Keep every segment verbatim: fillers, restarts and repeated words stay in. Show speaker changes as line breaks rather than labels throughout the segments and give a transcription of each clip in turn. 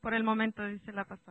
por el momento, dice la pastora.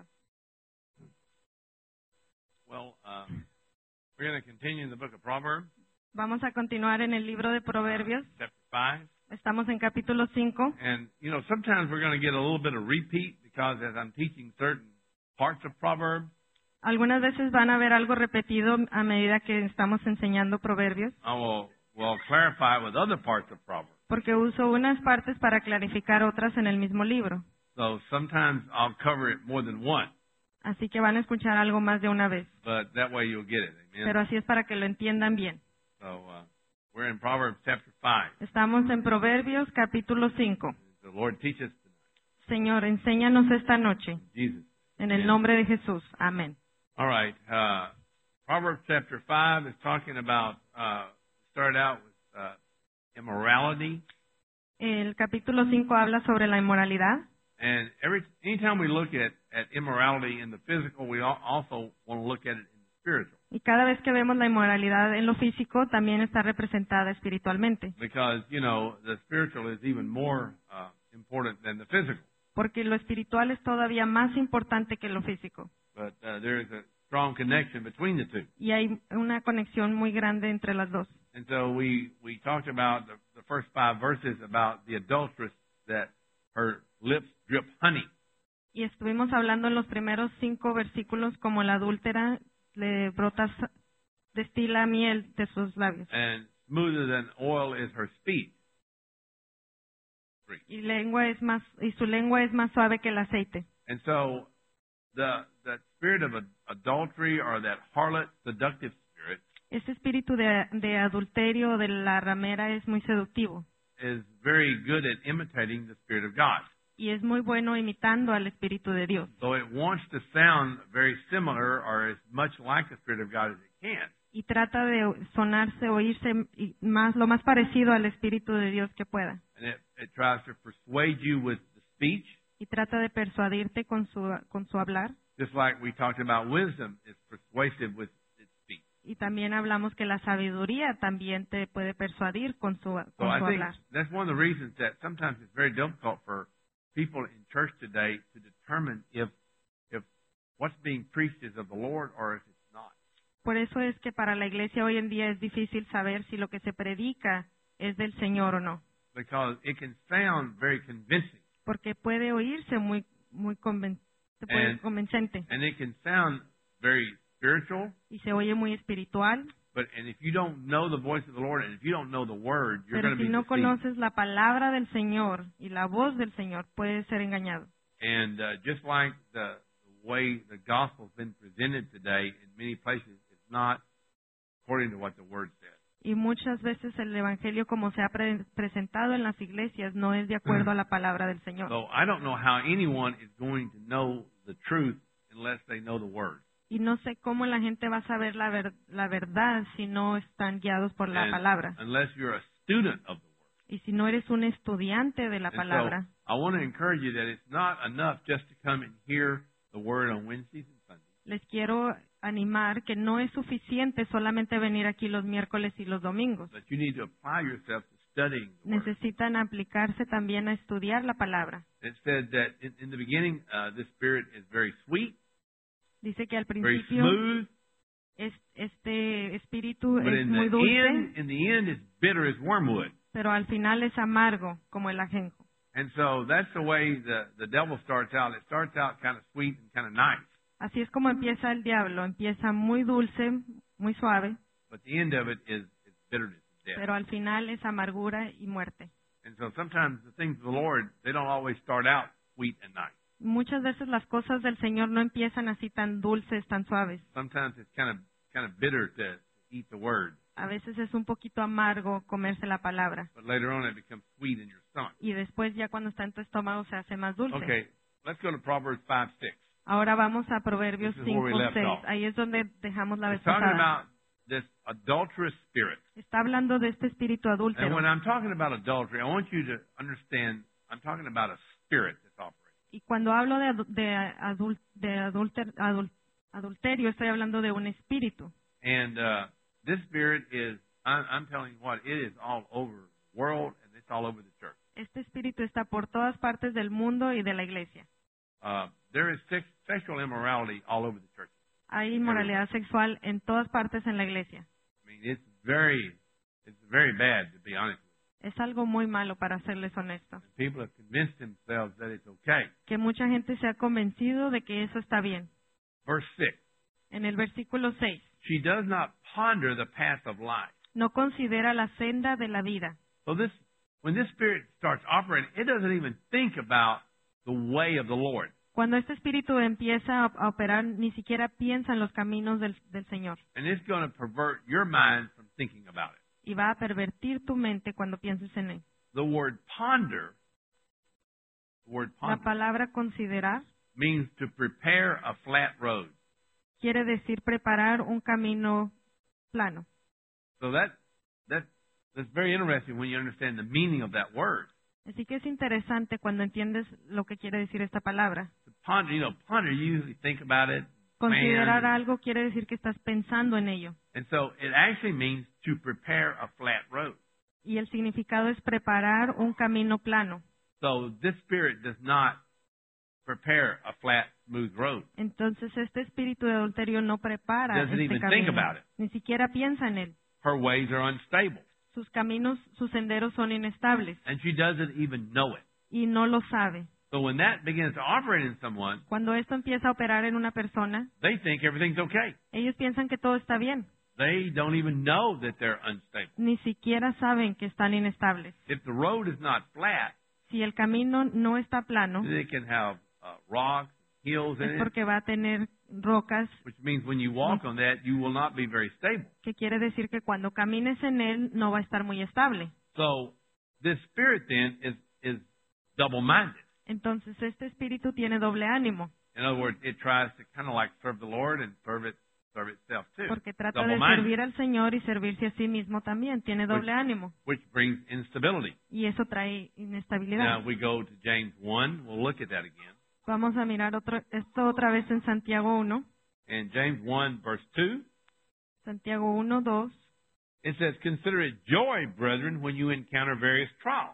Well, uh, we're going to continue in the book of Proverbs,
Vamos a continuar en el libro de Proverbios.
uh, chapter five.
Estamos en capítulo cinco.
And, you know, sometimes we're going to get a little bit of repeat because as I'm teaching certain parts of Proverbs,
Algunas veces van a ver algo repetido a medida que estamos enseñando Proverbios,
I will, will clarify it with other parts of Proverbs.
porque uso unas partes para clarificar otras en el mismo libro.
So sometimes I'll cover it more than once,
Así que van a escuchar algo más de una vez.
but that way you'll get it. Amen.
Pero así es para que lo entiendan bien.
So uh, we're in Proverbs chapter five.
Estamos en Proverbios capítulo cinco.
The Lord teaches tonight.
Señor, enséñanos esta noche.
Jesus.
En el
Amen.
nombre de Jesús. Amén.
All right. Uh, Proverbs chapter five is talking about, uh, start out with uh, immorality.
El capítulo cinco habla sobre la inmoralidad.
And every anytime we look at, at immorality in the physical, we al- also want to look at it in the spiritual.
Y cada vez que vemos la inmoralidad en lo físico, también está representada espiritualmente.
Because, you know, the spiritual is even more uh, important than the physical.
Porque lo espiritual es todavía más importante que lo físico.
But uh, there is a strong connection between the two.
Y hay una conexión muy grande entre las dos.
And so we, we talked about the, the first five verses about the adulteress that her lips drip honey.
Y estuvimos hablando en los primeros cinco versículos como la adúltera le brota, destila miel de sus labios.
And smoother than oil is her speech. Three.
Y lengua es más y su lengua es más suave que el aceite.
And so the the spirit of ad- adultery or that harlot seductive spirit
Ese espíritu de, de adulterio o de la ramera es muy seductivo
is very good at imitating the spirit of God.
y es muy bueno imitando al espíritu de Dios.
So it wants to sound very similar or as much like the spirit of God as it can.
Y trata de sonarse, oírse y más lo más parecido al espíritu de Dios que pueda.
And it, it tries to persuade you with the speech,
Y trata de persuadirte con su con su hablar.
just like we talked about wisdom is persuasive with its speech.
Y también hablamos que la sabiduría también te puede persuadir con su,
So
con
I
su
think
hablar.
that's one of the reasons that sometimes it's very difficult for people in church today to determine if if what's being preached is of the Lord or if it's not.
Por eso es que para la iglesia hoy en día es difícil saber si lo que se predica es del Señor o no.
Because it can sound very convincing
Porque puede oírse muy muy conven- se puede-
And-
convincente
and it can sound very spiritual,
y se oye muy espiritual.
but and if you don't know the voice of the Lord and if you don't know the word, you're
Pero
going to
si
be
no
deceived.
conoces la palabra del Señor y la voz del Señor, puedes ser engañado.
And uh, just like the, the way the gospel's been presented today in many places, it's not according to what the word says.
Y muchas veces el Evangelio como se ha pre- presentado en las iglesias no es de acuerdo a la palabra del Señor.
So I don't know how anyone is going to know the truth unless they know the word.
Y no sé cómo la gente va a saber la, ver- la verdad si no están guiados por la
And
palabra.
unless you're a student of the word.
Y si no eres un estudiante de la
And so
palabra.
I want to encourage you that it's not enough just to come and hear the word on Wednesdays and Sundays.
Les quiero animar que no es suficiente solamente venir aquí los miércoles y los domingos.
But you need to apply yourself to studying the word.
Necesitan aplicarse también a estudiar la palabra.
It said that in, in the beginning, uh, this spirit is very sweet,
Dice que al
very
principio
smooth,
es- este espíritu
but
es
in
muy
the
dulce,
end, in the end, it's bitter as wormwood.
pero al final es amargo como el ajenjo.
And so that's the way the the devil starts out. It starts out kind of sweet and kind of nice,
Así es como empieza el diablo. Empieza muy dulce, muy suave,
but the end of it is, is bitterness and death.
pero al final es amargura y muerte.
And so sometimes the things of the Lord, they don't always start out sweet and nice.
Muchas veces las cosas del Señor no empiezan así tan dulces, tan suaves.
Sometimes it's kind of kind of bitter to eat the word,
A veces es un poquito amargo comerse la palabra.
but later on it becomes sweet in your stomach.
Y después ya cuando está en tu estómago se hace más dulce.
Okay, let's go to Proverbs five six.
Ahora vamos a Proverbios
This is where we
cinco
left
seis.
off.
Ahí es donde dejamos la vez
It's talking
pasada.
about this adulterous spirit.
Está hablando de este espíritu
And
adúltero.
when I'm talking about adultery, I want you to understand I'm talking about a spirit that's operating.
Y cuando hablo de, adu- de, adul- de adulter- adul- adulterio, estoy hablando de un espíritu.
And uh, this spirit is, I'm, I'm telling you what, it is all over the world and it's all over the church.
Este espíritu está por todas partes del mundo y de la iglesia.
uh, there is sex, sexual immorality all over the church.
Hay inmoralidad sexual en todas partes en la iglesia.
I mean, it's very, it's very bad, to be honest with you.
Es algo muy malo, para serles honesto.
And people have convinced themselves that it's okay.
Que mucha gente se ha convencido de que eso está bien.
Verse six.
En el versículo seis,
She does not ponder the path of life.
no considera la senda de la vida.
So this, when this spirit starts operating, it doesn't even think about the way of the Lord.
Cuando este espíritu empieza a a operar, ni siquiera piensa en los caminos del, del Señor.
And it's going to pervert your mind from thinking about it.
Y va a pervertir tu mente cuando pienses en él.
The word ponder, the word
La
ponder
palabra considerar
means to prepare a flat road.
quiere decir preparar un camino plano.
So that, that, that's very interesting when you understand the meaning of that word.
Así que es interesante cuando entiendes lo que quiere decir esta palabra.
To ponder, you know, ponder, you usually think about it,
Considerar
plan,
algo quiere decir que estás pensando en ello.
and so it actually means to prepare a flat road.
Y el significado es preparar un camino plano.
So this spirit does not prepare a flat, smooth road.
Entonces este espíritu de adulterio no prepara
Doesn't
este
even think
camino.
about it.
Ni siquiera piensa en él.
Her ways are unstable,
Sus caminos, sus senderos son inestables
and she doesn't even know it.
y no lo sabe.
So when that begins to operate in someone,
Cuando esto empieza a operar en una persona,
they think everything's okay.
ellos piensan que todo está bien.
They don't even know that they're unstable.
Ni siquiera saben que están inestables.
If the road is not flat,
Si el camino no está plano,
it can have uh, rocks, hills in
es
it,
porque va a tener rocas,
which means when you walk on that, you will not be very stable.
que quiere decir que cuando camines en él no va a estar muy estable.
So this spirit then is, is double-minded.
Entonces este espíritu tiene doble ánimo,
In other words, it tries to kind of like serve the Lord and serve it, serve itself too.
porque trata de
Double-minded,
servir al Señor y servirse a sí mismo también. Tiene doble ánimo
which brings instability.
y eso trae inestabilidad.
Now we go to James one. We'll look at that again.
Vamos a mirar otro, esto otra vez en Santiago uno.
In James one, verse two,
Santiago uno, dos.
it says, "Consider it joy, brethren, when you encounter various trials."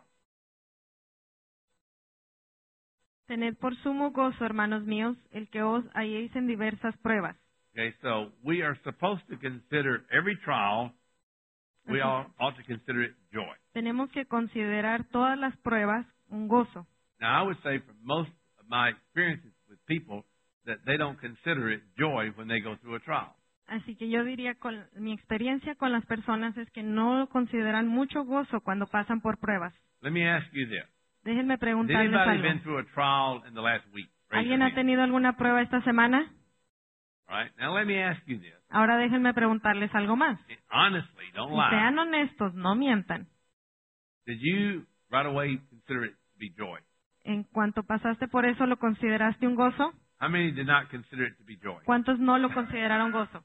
Tened por sumo gozo, hermanos míos, el que os halléis en diversas pruebas.
Okay, so we are supposed to consider every trial. We
Así-
all ought to consider it joy.
Tenemos que considerar todas las pruebas un gozo.
Now, I would say from most of my experiences with people that they don't consider it joy when they go through a trial.
Así que yo diría, con mi experiencia con las personas es que no consideran mucho gozo cuando pasan por pruebas.
Let me ask you this:
Déjenme
Has
preguntarles
anybody
algo.
been through a trial in the last week? Raise
¿Alguien
your
ha
hand.
tenido alguna prueba esta semana?
All right. Now, let me ask you this:
Ahora déjenme preguntarles algo más.
honestly, don't
Y
lie.
sean honestos, no mientan.
Did you right away consider it to be joy?
En cuanto pasaste por eso, ¿lo consideraste un gozo?
How many did not consider it to be joy?
¿Cuántos no lo consideraron gozo?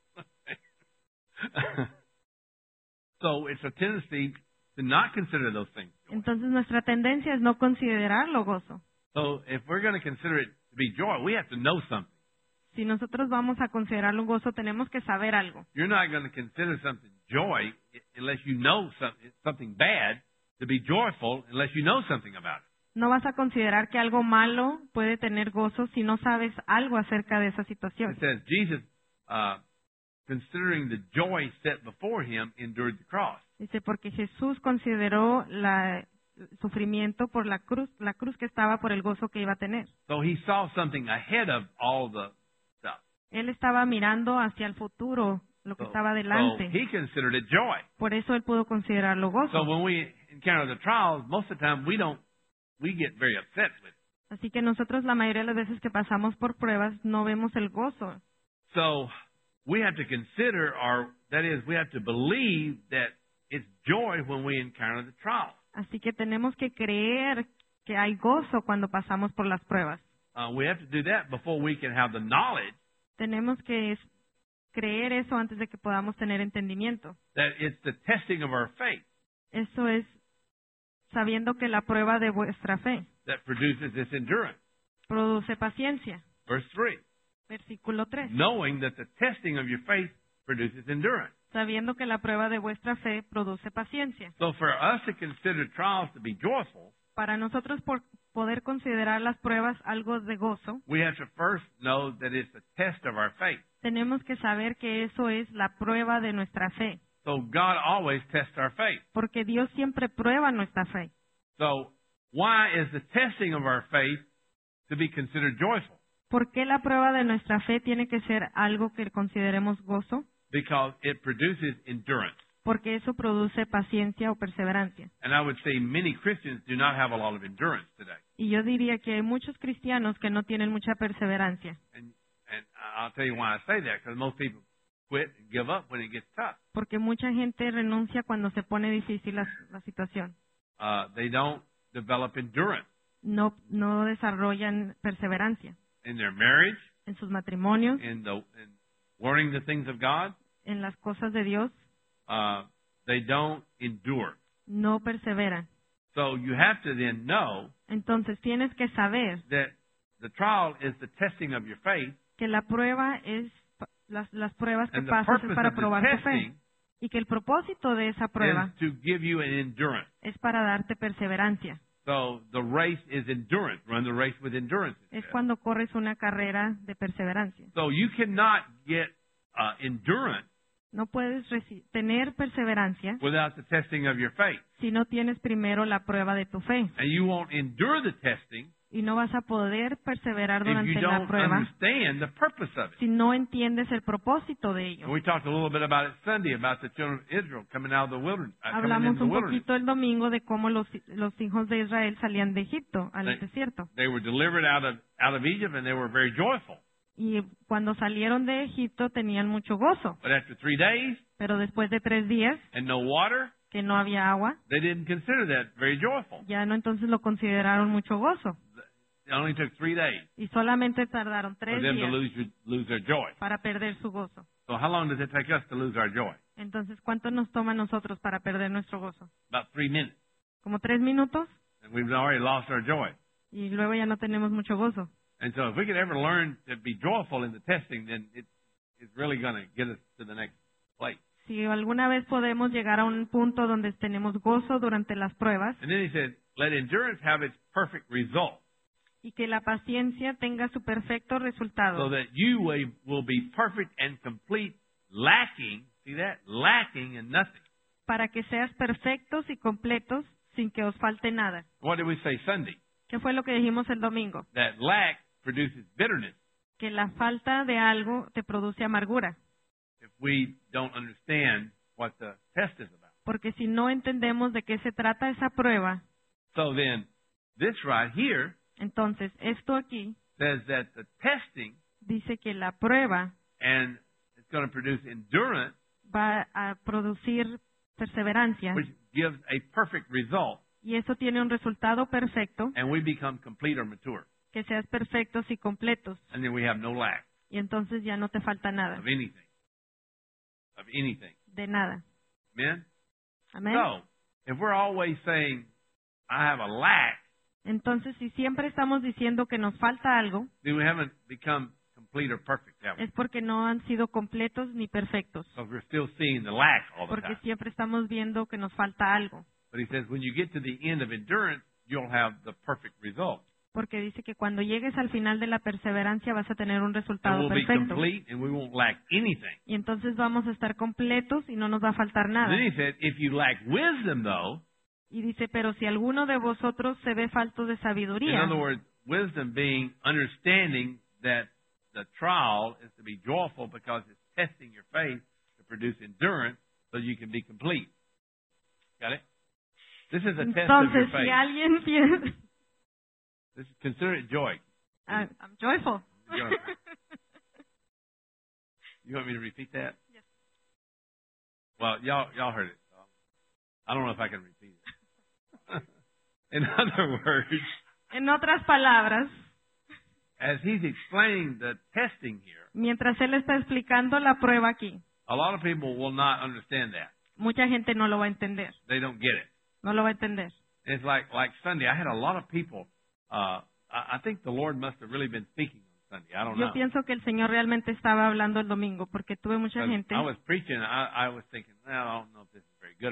So it's a tendency to not consider those things joy.
Entonces nuestra tendencia es no considerarlo gozo.
So if we're going to consider it to be joy, we have to know something.
Si nosotros vamos a considerarlo un gozo, tenemos que saber algo.
You're not going to consider something joy unless you know something, something bad to be joyful unless you know something about it.
No vas a considerar que algo malo puede tener gozo si no sabes algo acerca de esa situación.
It says Jesus, uh, considering the joy set before him, endured the cross.
Dice, porque Jesús consideró la, el sufrimiento por la cruz, la cruz que estaba por el gozo que iba a tener.
So he saw something ahead of all the stuff.
Él estaba mirando hacia el futuro, lo que
So,
estaba
so
delante.
he considered it joy.
Por eso él pudo considerarlo
So
gozo.
when we encounter the trials, most of the time we don't, we get very upset with it.
Así que nosotros la mayoría de las veces que pasamos por pruebas no vemos el gozo.
So we have to consider, or that is, we have to believe that it's joy when we encounter the trial.
Así que tenemos que creer que hay gozo cuando pasamos por las pruebas.
Uh, we have to do that before we can have the knowledge
Tenemos que es- creer eso antes de que podamos tener entendimiento.
that it's the testing of our faith
Eso es sabiendo que la prueba de vuestra fe
that produces this endurance.
produce paciencia.
Verse three,
Versículo tres.
knowing that the testing of your faith produces endurance.
Sabiendo que la prueba de vuestra fe produce paciencia.
So for us to consider trials to be joyful,
Para nosotros por poder considerar las pruebas algo de gozo,
we have to first know that it's a test of our faith.
tenemos que saber que eso es la prueba de nuestra fe,
So God always tests our faith.
porque Dios siempre prueba nuestra fe.
So why is the testing of our faith to be considered joyful?
¿Por qué la prueba de nuestra fe tiene que ser algo que consideremos gozo?
Because it produces endurance.
Porque eso produce paciencia o perseverancia.
And I would say many Christians do not have a lot of endurance today.
Y yo diría que hay muchos cristianos que no tienen mucha perseverancia.
And, and I'll tell you why I say that, because most people quit and give up when it gets tough.
Porque mucha gente renuncia cuando se pone difícil la, la situación.
Uh, they don't develop endurance
No, no desarrollan perseverancia
in their marriage,
en sus matrimonios,
in the in learning the things of God.
en las cosas de Dios.
Uh, they don't endure.
No perseveran.
So you have to then know
Entonces tienes que saber
that the trial is the testing of your faith,
que la prueba es pa- las, las pruebas que
and the
pasas es
purpose
para
of the
probar tu fe.
testing
Y que el propósito de esa prueba
is to give you an endurance.
es para darte perseverancia.
So the race is endurance. Run the race with endurance. it
Es
says.
cuando corres una carrera de perseverancia.
So you cannot get uh, endurance
No puedes reci- tener perseverancia
without the testing of your faith.
si no tienes primero la prueba de tu fe.
And you won't endure the testing
Y no vas a poder perseverar
if you
durante la
don't
prueba
understand the purpose of it.
si no entiendes el propósito de
And
ello.
we talked a little bit about it Sunday, about the children of Israel coming out of the wilderness. Uh, coming
Hablamos
into the
un
wilderness.
poquito el domingo de cómo los, los hijos de Israel salían de Egipto al
Sí.
desierto.
They were delivered out of out of Egypt, and they were very joyful.
Y cuando salieron de Egipto tenían mucho gozo.
But after three days
Pero después de tres días,
and no water,
que no había agua,
they didn't consider that very joyful.
ya no entonces lo consideraron mucho gozo.
It only took three days
Y solamente tardaron
for
tres
them to
días
lose lose their joy.
para perder su gozo.
So how long does it take us to lose our joy?
Entonces, ¿cuánto nos toma a nosotros para perder nuestro gozo?
About three minutes,
¿Como tres minutos?
and we've already lost our joy.
Y luego ya no tenemos mucho gozo.
And so if we could ever learn to be joyful in the testing, then it, it's really going to get us to the next place.
Si alguna vez podemos llegar a un punto donde tenemos gozo durante las pruebas
And then he said, let endurance have its perfect result,
y que la paciencia tenga su perfecto
so
resultado,
that you will will be perfect and complete, lacking, see that? Lacking in nothing.
para que seas perfectos y completos sin que os falte nada.
What did we say Sunday?
¿Qué fue lo que dijimos el domingo?
That lack produces bitterness
Que la falta de algo te produce amargura.
if we don't understand what the test is about.
Porque si no entendemos de qué se trata esa prueba,
So then, this right here
entonces esto aquí
says that the testing
dice que la prueba
and it's going to produce endurance,
va a producir perseverancia
which gives a perfect result,
y eso tiene un resultado perfecto,
and we become complete or mature.
que seas perfectos y completos
And then we have no lack
y entonces ya no te falta nada,
of anything. Of anything.
de nada.
Amen?
Amén.
So, if we're always saying, I have a lack,
Entonces, si siempre estamos diciendo que nos falta algo,
then we haven't become complete or perfect, have we?
es porque no han sido completos ni perfectos,
Because we're still seeing the lack all the
porque
time.
siempre estamos viendo que nos falta algo.
But he says, when you get to the end of endurance, you'll have the perfect result.
Porque dice que cuando llegues al final de la perseverancia vas a tener un
And
resultado
we'll be
perfecto.
complete and we won't lack anything.
Y entonces vamos a estar completos y no nos va a faltar nada.
Then he said, if you lack wisdom, though,
Y dice, pero si alguno de vosotros se ve falto de
in
sabiduría,
other words, wisdom being understanding that the trial is to be joyful because it's testing your faith to produce endurance so you can be complete. Got it? This is a test of your
entonces si
faith.
alguien piensa,
This is, consider it joy.
Ah, I'm joyful.
Joy. You want me to repeat that?
Yes.
Well, y'all y'all heard it. So I don't know if I can repeat it. In other words,
En otras palabras,
as he's explaining the testing here,
mientras él está explicando la prueba aquí,
a lot of people will not understand that.
mucha gente no lo va a entender,
They don't get it.
no lo va a entender.
It's like like Sunday. I had a lot of people. Uh, I, I think the Lord must have really been speaking on Sunday. I don't
Yo
know.
pienso que el Señor realmente estaba hablando el domingo porque tuve mucha
Because
gente.
I was preaching. I, I was thinking, well, I don't know if this is very good or not.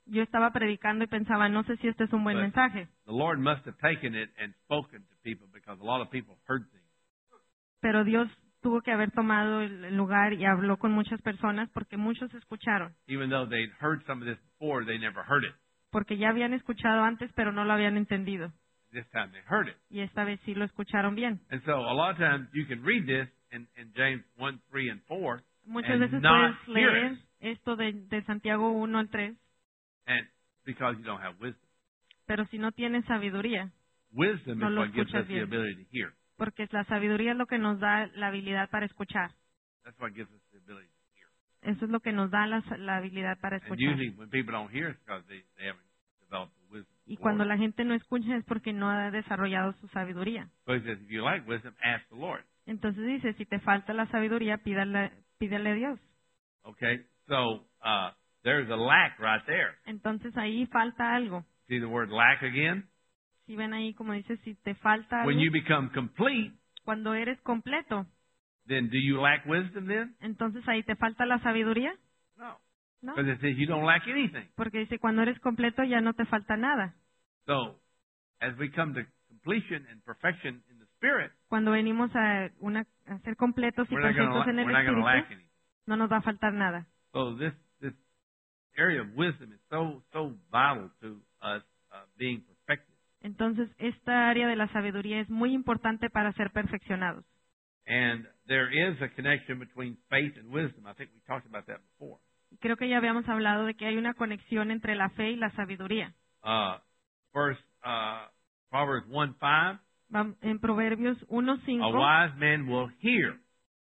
Yo estaba predicando y pensaba, no sé si este es un buen
But
mensaje,
the Lord must have taken it and spoken to people because a lot of people heard things.
pero Dios tuvo que haber tomado el lugar y habló con muchas personas porque muchos escucharon,
Even though they'd heard some of this before, they never heard it.
porque ya habían escuchado antes, pero no lo habían entendido.
This time they heard it.
Y esta vez sí lo escucharon bien.
And so a lot of times you can read this in, in James one, three, and four
Muchas
and
veces
not
puedes
hear
leer
it,
esto de, de Santiago uno al tres,
and because you don't have wisdom.
pero si no tienes sabiduría,
Wisdom
No
is
lo
what gives
escuchas
us the
bien.
ability to hear.
porque la sabiduría es lo que nos da la habilidad para escuchar.
That's what gives us the ability to hear.
Eso es lo que nos da la, la habilidad para
And
escuchar.
usually when people don't hear, it's because they, they haven't developed the wisdom. of
Y
the
cuando
Lord.
la gente no escucha es porque no ha desarrollado su sabiduría.
So he says, if you like wisdom, ask the Lord.
Entonces dice, si te falta la sabiduría, pídale, pídele a Dios.
Okay? So uh, there's a lack right there.
Entonces ahí falta algo.
See the word lack again?
Si ven ahí, como dice, si te falta algo,
When you become complete,
cuando eres completo,
then do you lack wisdom then?
entonces ahí te falta la sabiduría,
No.
¿no?
Because it says you don't lack anything.
Porque dice, cuando eres completo ya no te falta nada.
So as we come to completion and perfection in the Spirit,
Cuando venimos a, una, a ser completos y
we're not
perfectos en
going
el
to lack
Espíritu,
anything.
no nos va a faltar nada.
So this this area of wisdom is so so vital to us uh, being perfected.
Entonces, esta área de la sabiduría es muy importante para ser perfeccionados.
And there is a connection between faith and wisdom. I think we talked about that before.
Creo que ya habíamos hablado de que hay una conexión entre la fe y la sabiduría.
Uh, first, uh, Proverbs one five,
Vam- En Proverbios uno
a
cinco,
wise man will hear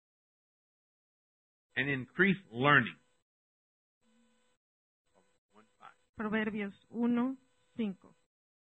and increase learning. one five.
Proverbios uno cinco.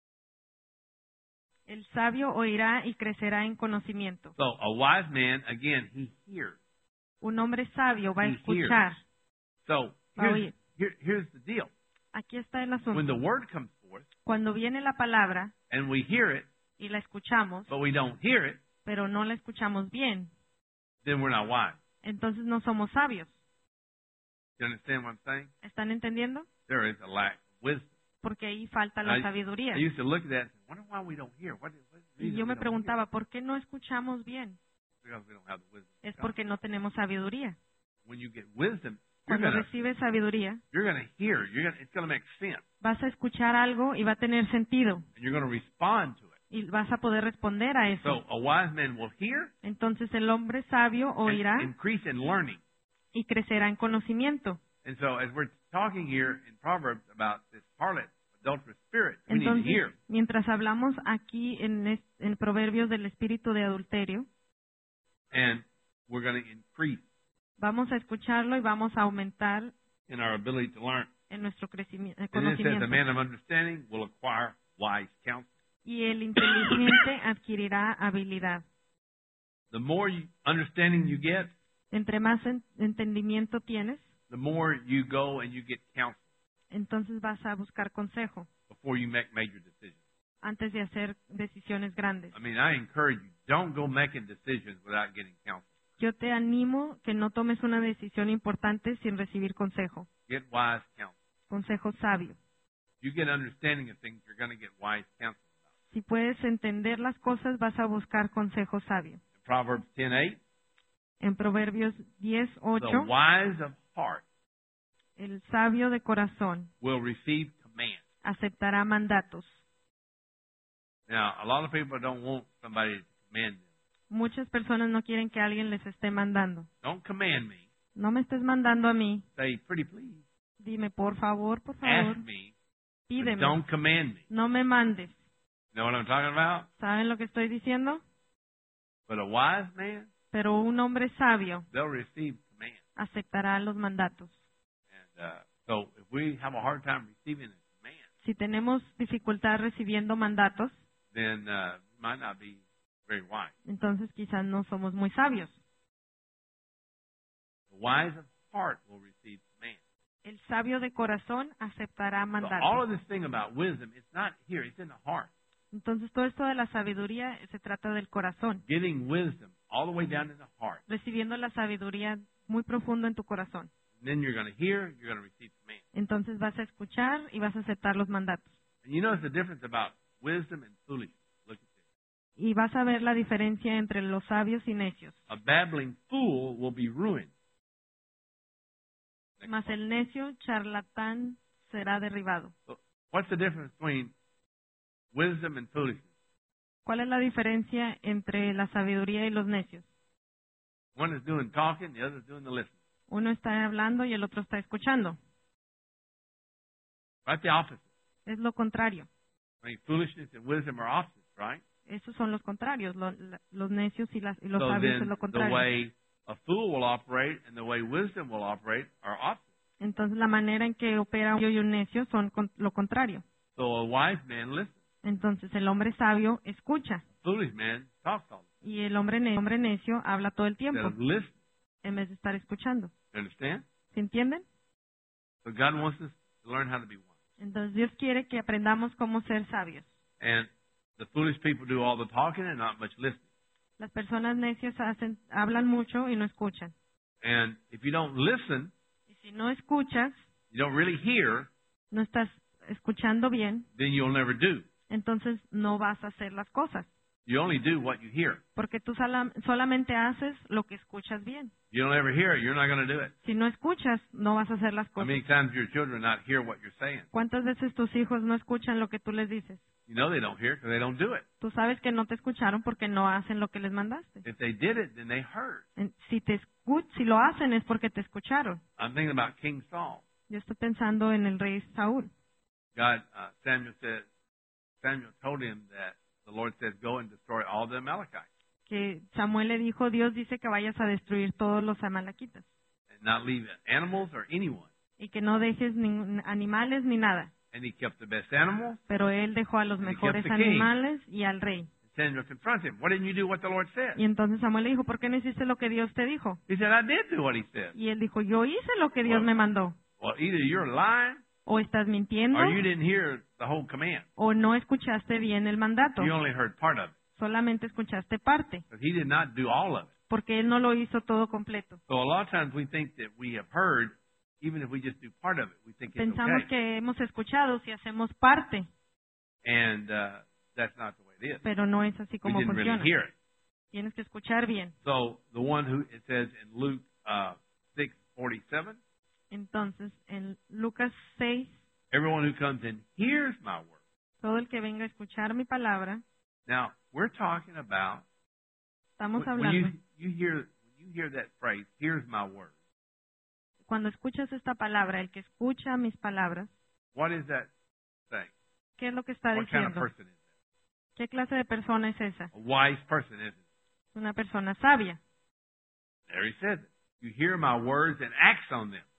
El sabio oirá y crecerá en conocimiento.
So a wise man, again, he hears.
Un hombre sabio va a
He
escuchar.
So
Va a
here's,
oír.
here, here's the deal.
Aquí está el
When
asunto.
the word comes forth
Cuando viene la palabra
and we hear it,
y la escuchamos,
but we don't hear it,
pero no la escuchamos bien,
then we're not wise.
entonces no somos sabios.
You understand what I'm saying?
¿Están entendiendo?
There is a lack of wisdom.
Porque ahí falta la
I-
sabiduría.
I used to look at that and say, wonder why we don't hear. What is, what is the
Y
reason
yo
we
me
don't
preguntaba, ¿por qué no escuchamos bien?
hear? Because we don't have the wisdom. of
Es
God.
porque no tenemos sabiduría.
When you get wisdom, you're
Cuando
gonna
recibes sabiduría,
you're gonna hear. You're gonna it's gonna make sense,
vas a escuchar algo y va a tener sentido.
and you're gonna respond to it.
Y vas a poder responder a
So
eso.
a wise man will hear
Entonces el hombre sabio oirá
and increase in learning.
y crecerá en conocimiento.
And so as we're talking here in Proverbs about this harlot, adulterous spirit, we need to
Entonces,
hear.
mientras hablamos aquí en, es- en Proverbios del espíritu de adulterio,
And we're going to increase
vamos a escucharlo y vamos a aumentar
in our ability to learn.
en nuestro crecimiento,
And it says, the
conocimiento.
man of understanding will acquire wise counsel.
Y el inteligente adquirirá habilidad.
The more you, understanding you get,
Entre más en- entendimiento tienes,
the more you go and you get counsel
entonces vas a buscar consejo
before you make major decisions.
antes de hacer decisiones grandes.
I mean, I encourage you, don't go making decisions without getting counsel.
Yo te animo que no tomes una decisión importante sin recibir consejo,
Get wise counsel.
consejo sabio.
You get understanding of things, you're going to get wise counsel.
Si puedes entender las cosas, vas a buscar consejo sabio.
In Proverbs ten eight,
En Proverbios diez
the
ocho,
wise of heart
el sabio de corazón
will receive command.
aceptará mandatos.
Now, a lot of people don't want somebody to command them.
Muchas personas no quieren que alguien les esté mandando.
Don't command me.
No me estés mandando a mí.
Say, pretty please.
Dime, por favor, por favor,
Ask me, but
pídeme.
don't command me.
No me mandes.
You know what I'm talking about?
¿Saben lo que estoy diciendo?
But a wise man,
Pero un hombre sabio
they'll receive command.
aceptará los mandatos.
And uh, so if we have a hard time receiving a command,
Si tenemos dificultad recibiendo mandatos,
then uh, we might not be very wise.
entonces quizás no somos muy sabios.
The wise of heart will receive command.
El sabio de corazón aceptará
So all
mandatos.
of this thing about wisdom, it's not here, it's in the heart.
Entonces todo esto de la sabiduría se trata del corazón,
Getting wisdom all the way down in the heart.
recibiendo la sabiduría muy profundo en tu corazón.
And then you're going to hear, you're going to receive command.
Entonces vas a escuchar y vas a aceptar los mandatos.
And you notice the difference about wisdom and foolishness. Look at this.
Y vas a ver la diferencia entre los sabios y necios.
A babbling fool will be ruined. Next
Mas
slide.
el necio charlatán será derribado.
So, what's the difference between wisdom and foolishness?
¿Cuál es la diferencia entre la sabiduría y los necios?
One is doing talking, the other is doing the listening.
Uno está hablando y el otro está escuchando.
Right, the opposite.
Es lo contrario.
I mean, foolishness and wisdom are opposites, right?
Esos son los contrarios. Lo- la- los necios y, las, y los
So
sabios es
then,
lo
the
contrario.
way a fool will operate and the way wisdom will operate are opposites.
Entonces la manera en que opera un sabio y un necio son con- lo contrario.
So a wise man listens.
Entonces el hombre sabio escucha
A foolish man talks all the
y el hombre, ne- hombre necio habla todo el
time
tiempo
instead of listening.
en vez de estar escuchando.
You understand?
¿Se entienden?
So God wants us to learn how to be wise.
Entonces Dios quiere que aprendamos cómo ser sabios.
And the foolish people do all the talking and not much listening.
Las personas necias hacen, hablan mucho y no escuchan.
And if you don't listen,
Y si no escuchas,
you don't really hear,
no estás escuchando bien,
then you'll never do.
entonces no vas a hacer las cosas.
You only do what you hear.
Porque tú sola- solamente haces lo que escuchas bien.
You don't ever hear it, you're not going to do it.
Si no escuchas, no vas a hacer las
How
cosas.
many times do your children not hear what you're saying?
¿Cuántas veces tus hijos no escuchan lo que tú les dices?
You know they don't hear it because they don't do it.
Tú sabes que no te escucharon porque no hacen lo que les mandaste.
If they did it, then they heard.
En- Si te escu- si lo hacen es porque te escucharon.
I'm thinking about King Saul.
Yo estoy pensando en el rey Saúl.
God, uh, Samuel said, Samuel told him that the Lord says, go and destroy all the Amalekites
Que Samuel le dijo, Dios dice que vayas a destruir todos los amalequitas
and not leave animals or anyone.
y que no dejes ni animales ni nada.
And he kept the best animals.
Pero él dejó a los
And he
mejores
kept the king.
animales y al rey.
Samuel confronted him. Why didn't you do what the Lord said?
Y entonces Samuel le dijo, ¿por qué no hiciste lo que Dios te dijo?
He said, I did do what he said.
Y él dijo, yo hice lo que Dios
Well,
me mandó.
Well, either you're lying
O estás mintiendo
or you didn't hear the whole command.
o no escuchaste bien el mandato.
You only heard part of it.
Solamente escuchaste parte.
But he did not do all of it.
Porque él no lo hizo todo completo.
So a lot of times we think that we have heard, even if we just do part of it, we think it's
Pensamos
okay.
que hemos escuchado si hacemos parte,
And uh, that's not the way it is.
pero no es así
We
como
didn't really
funciona.
hear it.
Tienes que escuchar bien.
So the one who, it says in Luke uh, six forty-seven,
Entonces, en Lucas seis,
everyone who comes and hears my word.
todo el que venga a escuchar mi palabra,
Now, we're talking about,
estamos
when, when you,
hablando,
you hear when you hear that phrase, here's my word,
cuando escuchas esta palabra, el que escucha mis palabras,
what is that saying?
¿qué es lo que está
What kind of
diciendo?
person is that?
¿Qué clase de persona es esa?
A wise person, isn't it?
Es una persona sabia.
There he says it. You hear my words and acts on them.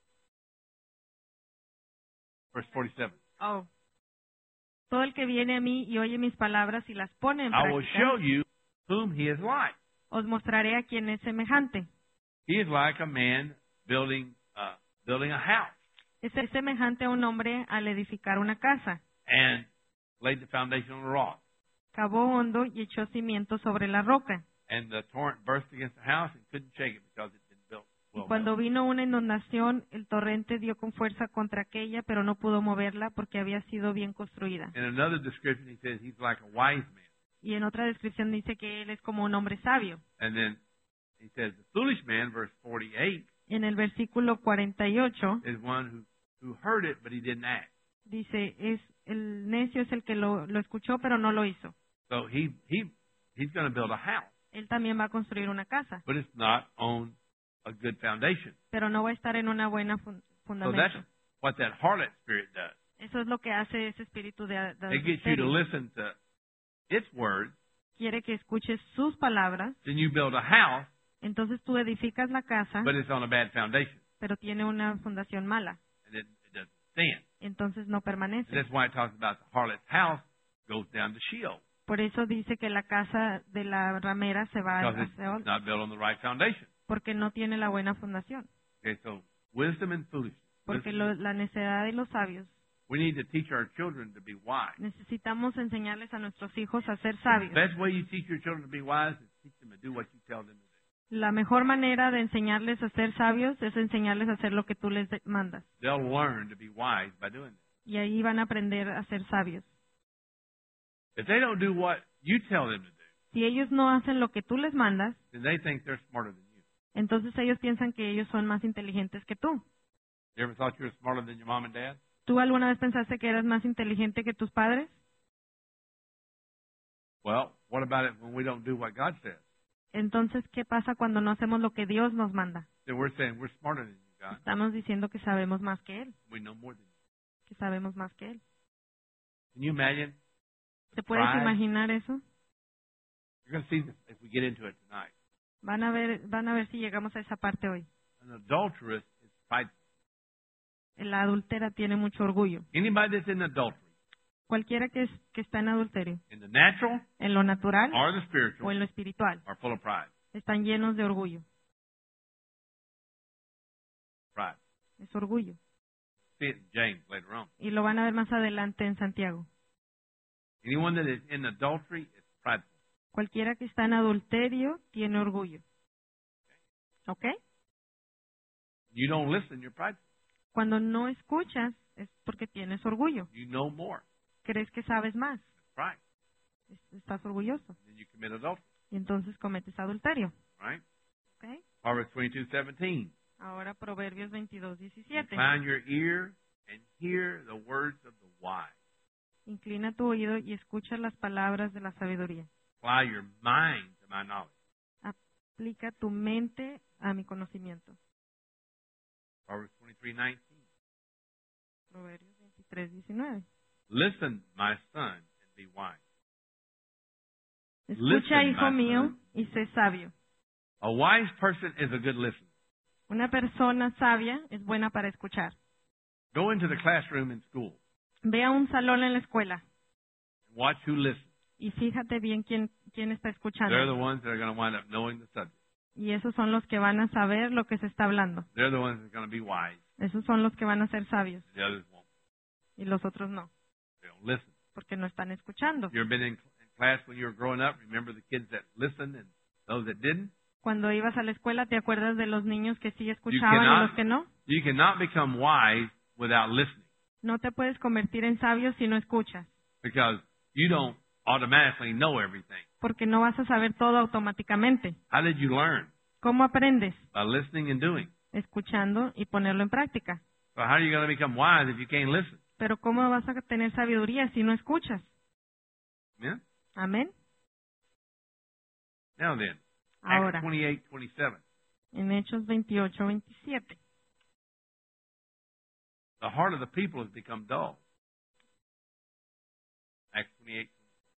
Verse forty-seven.
Oh. Todo el que viene a mí y oye mis palabras y las pone en
I will show
práctica,
you whom he is like.
os mostraré a quien es semejante.
He is like a man building uh, building a house
Es es semejante a un hombre al edificar una casa.
and laid the foundation on the rock.
Cavó hondo y echó cimientos sobre la roca.
And the torrent burst against the house and couldn't shake it because it had been built
Y
well.
cuando
built.
vino una inundación, el torrente dio con fuerza contra aquella, pero no pudo moverla porque había sido bien construida.
In another description, he says he's like a wise man.
Y en otra descripción dice que él es como un hombre sabio.
And then he says the foolish man, verse forty-eight,
En el versículo cuarenta y ocho
is one who, who heard it but he didn't act.
dice, es el necio es el que lo, lo escuchó, pero no lo hizo.
So he he he's going to build a house,
Él también va a construir una casa,
but it's not on a good foundation.
pero no va a estar en una buena fun-
So that's
fundamento.
what that harlot spirit does.
Eso es lo que hace ese espíritu de, de
It gets you to
adulterio.
listen to its words,
Quiere que escuches sus palabras,
then you build a house,
entonces tú edificas la casa,
but it's on a bad foundation,
pero tiene una fundación mala,
and it, it doesn't stand.
entonces no
And
permanece.
that's why it talks about the harlot's house goes down to Sheol,
Por eso dice que la casa de la ramera se va
because
a
it's
Seol,
not built on the right foundation.
porque no tiene la buena fundación.
Okay, so wisdom and foolishness.
Porque
Wisdom.
lo- la necedad de los sabios,
We need to teach our children to be wise.
necesitamos enseñarles a nuestros hijos a ser
The
sabios.
best way you teach your children to be wise is teach them to do what you tell them to do.
La mejor manera de enseñarles a ser sabios es enseñarles a hacer lo que tú les de- mandas.
They'll learn to be wise by doing that.
Y ahí van a aprender a ser sabios.
If they don't do what you tell them to do,
Si ellos no hacen lo que tú les mandas,
then they think they're smarter than you.
entonces ellos piensan que ellos son más inteligentes que tú.
You ever thought you were smarter than your mom and dad?
¿Tú alguna vez pensaste que eras más inteligente que tus padres?
Well, what about it when we don't do what God says?
Entonces, ¿qué pasa cuando no hacemos lo que Dios nos manda?
Then we're saying we're smarter than you, God.
Estamos diciendo que sabemos más que Él,
We know more than you.
que sabemos más que Él.
Can you imagine?
¿Te puedes
Pride.
imaginar eso?
You're going to see this if we get into it tonight.
Van a ver, van a ver si llegamos a esa parte hoy.
An adulteress is prideful.
La adúltera tiene mucho orgullo.
Anybody that's in adultery,
Cualquiera que, es, que está en adulterio,
in the natural
en lo natural
or the
o
spiritual,
en lo espiritual,
are full of pride.
están llenos de orgullo.
Pride.
Es orgullo.
See it in James later on.
Y lo van a ver más adelante en Santiago.
Anyone that is in adultery is prideful.
Cualquiera que está en adulterio tiene orgullo. ¿Ok?
You don't listen, you're prideful.
Cuando no escuchas es porque tienes orgullo.
You know more.
Crees que sabes más.
That's pride.
Es- Estás orgulloso.
Then you commit adultery,
Y entonces cometes adulterio.
right?
¿Ok?
Proverbs twenty-two seventeen.
Ahora Proverbios veintidós diecisiete.
Incline your ear and hear the words of the wise.
Inclina tu oído y escucha las palabras de la sabiduría.
Apply your mind to my knowledge.
Aplica tu mente a mi conocimiento.
Proverbs twenty-three nineteen.
Proverbios veintitrés diecinueve.
Listen, my son, and be wise.
Escucha,
Listen,
hijo
my
mío,
son.
y sé sabio.
A wise person is a good listener.
Una persona sabia es buena para escuchar.
Go into the classroom in school
Ve a un salón en la escuela
and watch who listens.
y fíjate bien quién, quién está escuchando.
They're the ones that are going to wind up knowing the subject.
Y esos son los que van a saber lo que se está hablando.
They're the ones that are going to be wise.
Esos son los que van a ser sabios
The others won't.
y los otros no,
They don't listen.
porque no están escuchando.
You ever been in, in class when you were growing up? Remember the kids that listened and those that didn't?
Cuando ibas a la escuela, ¿te acuerdas de los niños que sí escuchaban y
cannot-
los que no?
You cannot become wise without listening
No te puedes convertir en sabio si no escuchas,
because you don't automatically know everything.
porque no vas a saber todo automáticamente.
How did you learn?
¿Cómo aprendes?
By listening and doing.
Escuchando y ponerlo en práctica.
So how are you going to become wise if you can't listen?
Pero ¿cómo vas a tener sabiduría si no escuchas?
Amen?
Amén.
Now then,
Ahora,
Acts twenty-eight twenty-seven.
en Hechos veintiocho veintisiete.
The heart of the people has become dull. Acts twenty-eight.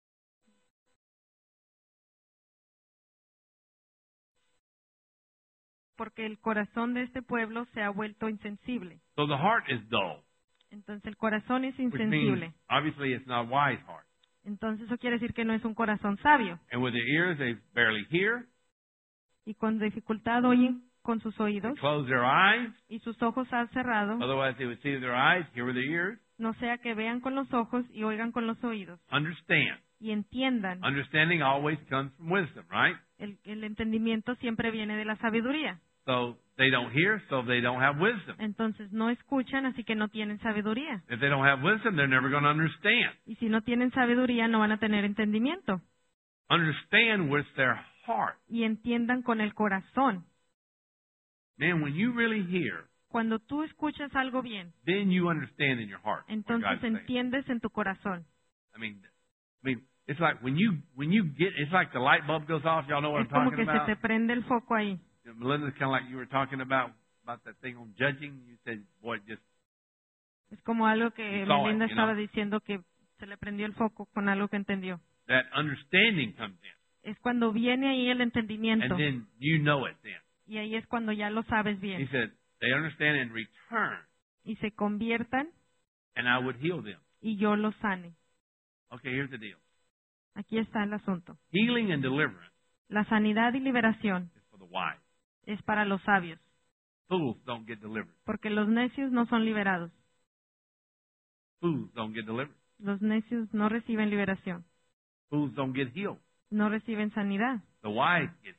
Porque el corazón de este pueblo se ha vuelto insensible.
So the heart is dull,
Entonces el corazón es
which means
insensible.
obviously it's not a wise heart.
Entonces eso quiere decir que no es un corazón sabio.
And with their ears they barely hear,
Y con dificultad oyen con sus
they
oídos
close their eyes,
y sus ojos han cerrado,
otherwise they would see with their eyes, hear with their ears,
no sea que vean con los ojos y oigan con los oídos
understand.
y entiendan.
Understanding always comes from wisdom, right?
El, el entendimiento siempre viene de la sabiduría.
So they don't hear, so they don't have wisdom.
Entonces no escuchan, así que no tienen sabiduría.
If they don't have wisdom, they're never going to understand.
Y si no tienen sabiduría, no van a tener entendimiento.
Understand with their heart.
Y entiendan con el corazón.
Man, when you really hear,
Cuando tú escuchas algo bien,
then you understand in your heart. what
entonces
God's saying.
entiendes en tu corazón.
I mean, I mean, it's like when you when you get, it's like the light bulb goes off. Y'all know what
Es
I'm
como
talking
que se
about.
te prende el foco ahí.
You know, Melinda's kind of like you were talking about about that thing on judging. You said, boy, it just
Es como algo que
You saw it,
Melinda
you know.
estaba diciendo que se le prendió el foco con algo que entendió.
that understanding comes in,
Es cuando viene ahí el entendimiento.
and then you know it. Then
Y ahí es cuando ya lo sabes
he
bien.
said they understand and return,
Y se conviertan
and I would heal them.
y yo los sane.
Okay, here's the deal:
Aquí está el asunto.
healing and deliverance
La sanidad y liberación
is for the wise.
es para los sabios,
Fools don't get delivered.
porque los necios no son liberados.
Fools don't get delivered.
Los necios no reciben liberación,
Fools don't get healed.
no reciben sanidad.
The wise get healed.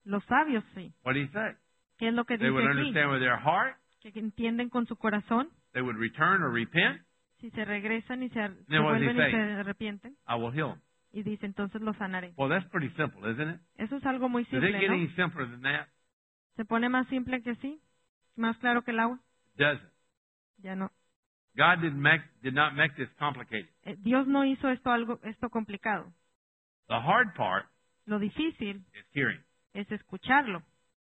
Los sabios sí.
What did he say?
¿Qué es lo que
They would
dice aquí?
understand with their heart,
Que entienden con su corazón,
they would return or repent,
si se regresan y se, ar- se
Then what does he
vuelven y
say?
se arrepienten,
I will heal them.
y dice, entonces los sanaré.
Well, that's pretty simple, isn't it?
Eso es algo muy
Does it
simple,
get
¿no?
any simpler than that?
¿Se pone más simple que así? ¿Más claro que el agua?
It doesn't.
Ya no.
God did, make, did not make this complicated.
Eh, Dios no hizo esto algo esto complicado.
The hard part
Lo difícil
is hearing.
es escucharlo.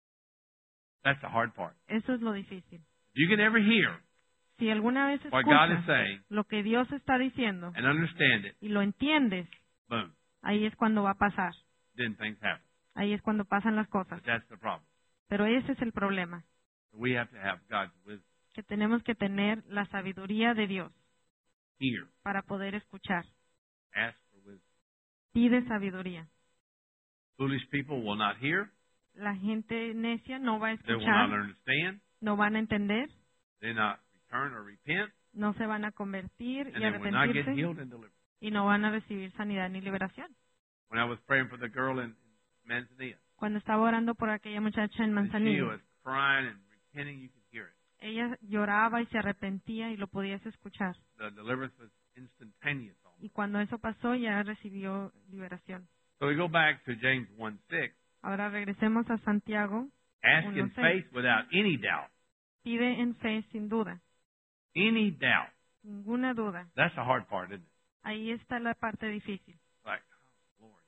That's the hard part.
Eso es lo difícil.
If you can ever hear
Si alguna vez
what God is
escuchas
saying
lo que Dios está diciendo
and understand it,
y lo entiendes,
boom,
ahí es cuando va a pasar.
then things happen.
Ahí es cuando pasan las cosas.
But that's the problem.
Pero ese es el problema,
We have to have God's wisdom
que tenemos que tener la sabiduría de Dios
here.
para poder escuchar.
Ask for wisdom.
Pide sabiduría.
Foolish people will not hear.
La gente necia no va a
They will not
escuchar,
understand.
no van a entender,
They not return or repent.
no se van a convertir
And
y
they will not get
arrepentirse
healed and delivered.
y no van a recibir sanidad ni liberación.
When I was praying for the girl in, in Manzanilla,
Cuando estaba orando por aquella muchacha en
and she
Manzanillo,
was crying and repenting, you could hear it.
ella lloraba y se arrepentía y lo podías escuchar.
The deliverance was instantaneous almost.
Y cuando eso pasó ya recibió liberación.
So we go back to James one six.
Ahora regresemos a Santiago.
Ask
uno
in
seis.
faith without any doubt.
Pide en fe sin duda,
Any doubt.
ninguna duda.
That's the hard part, isn't it?
Ahí está la parte difícil.
Like, oh, Lord,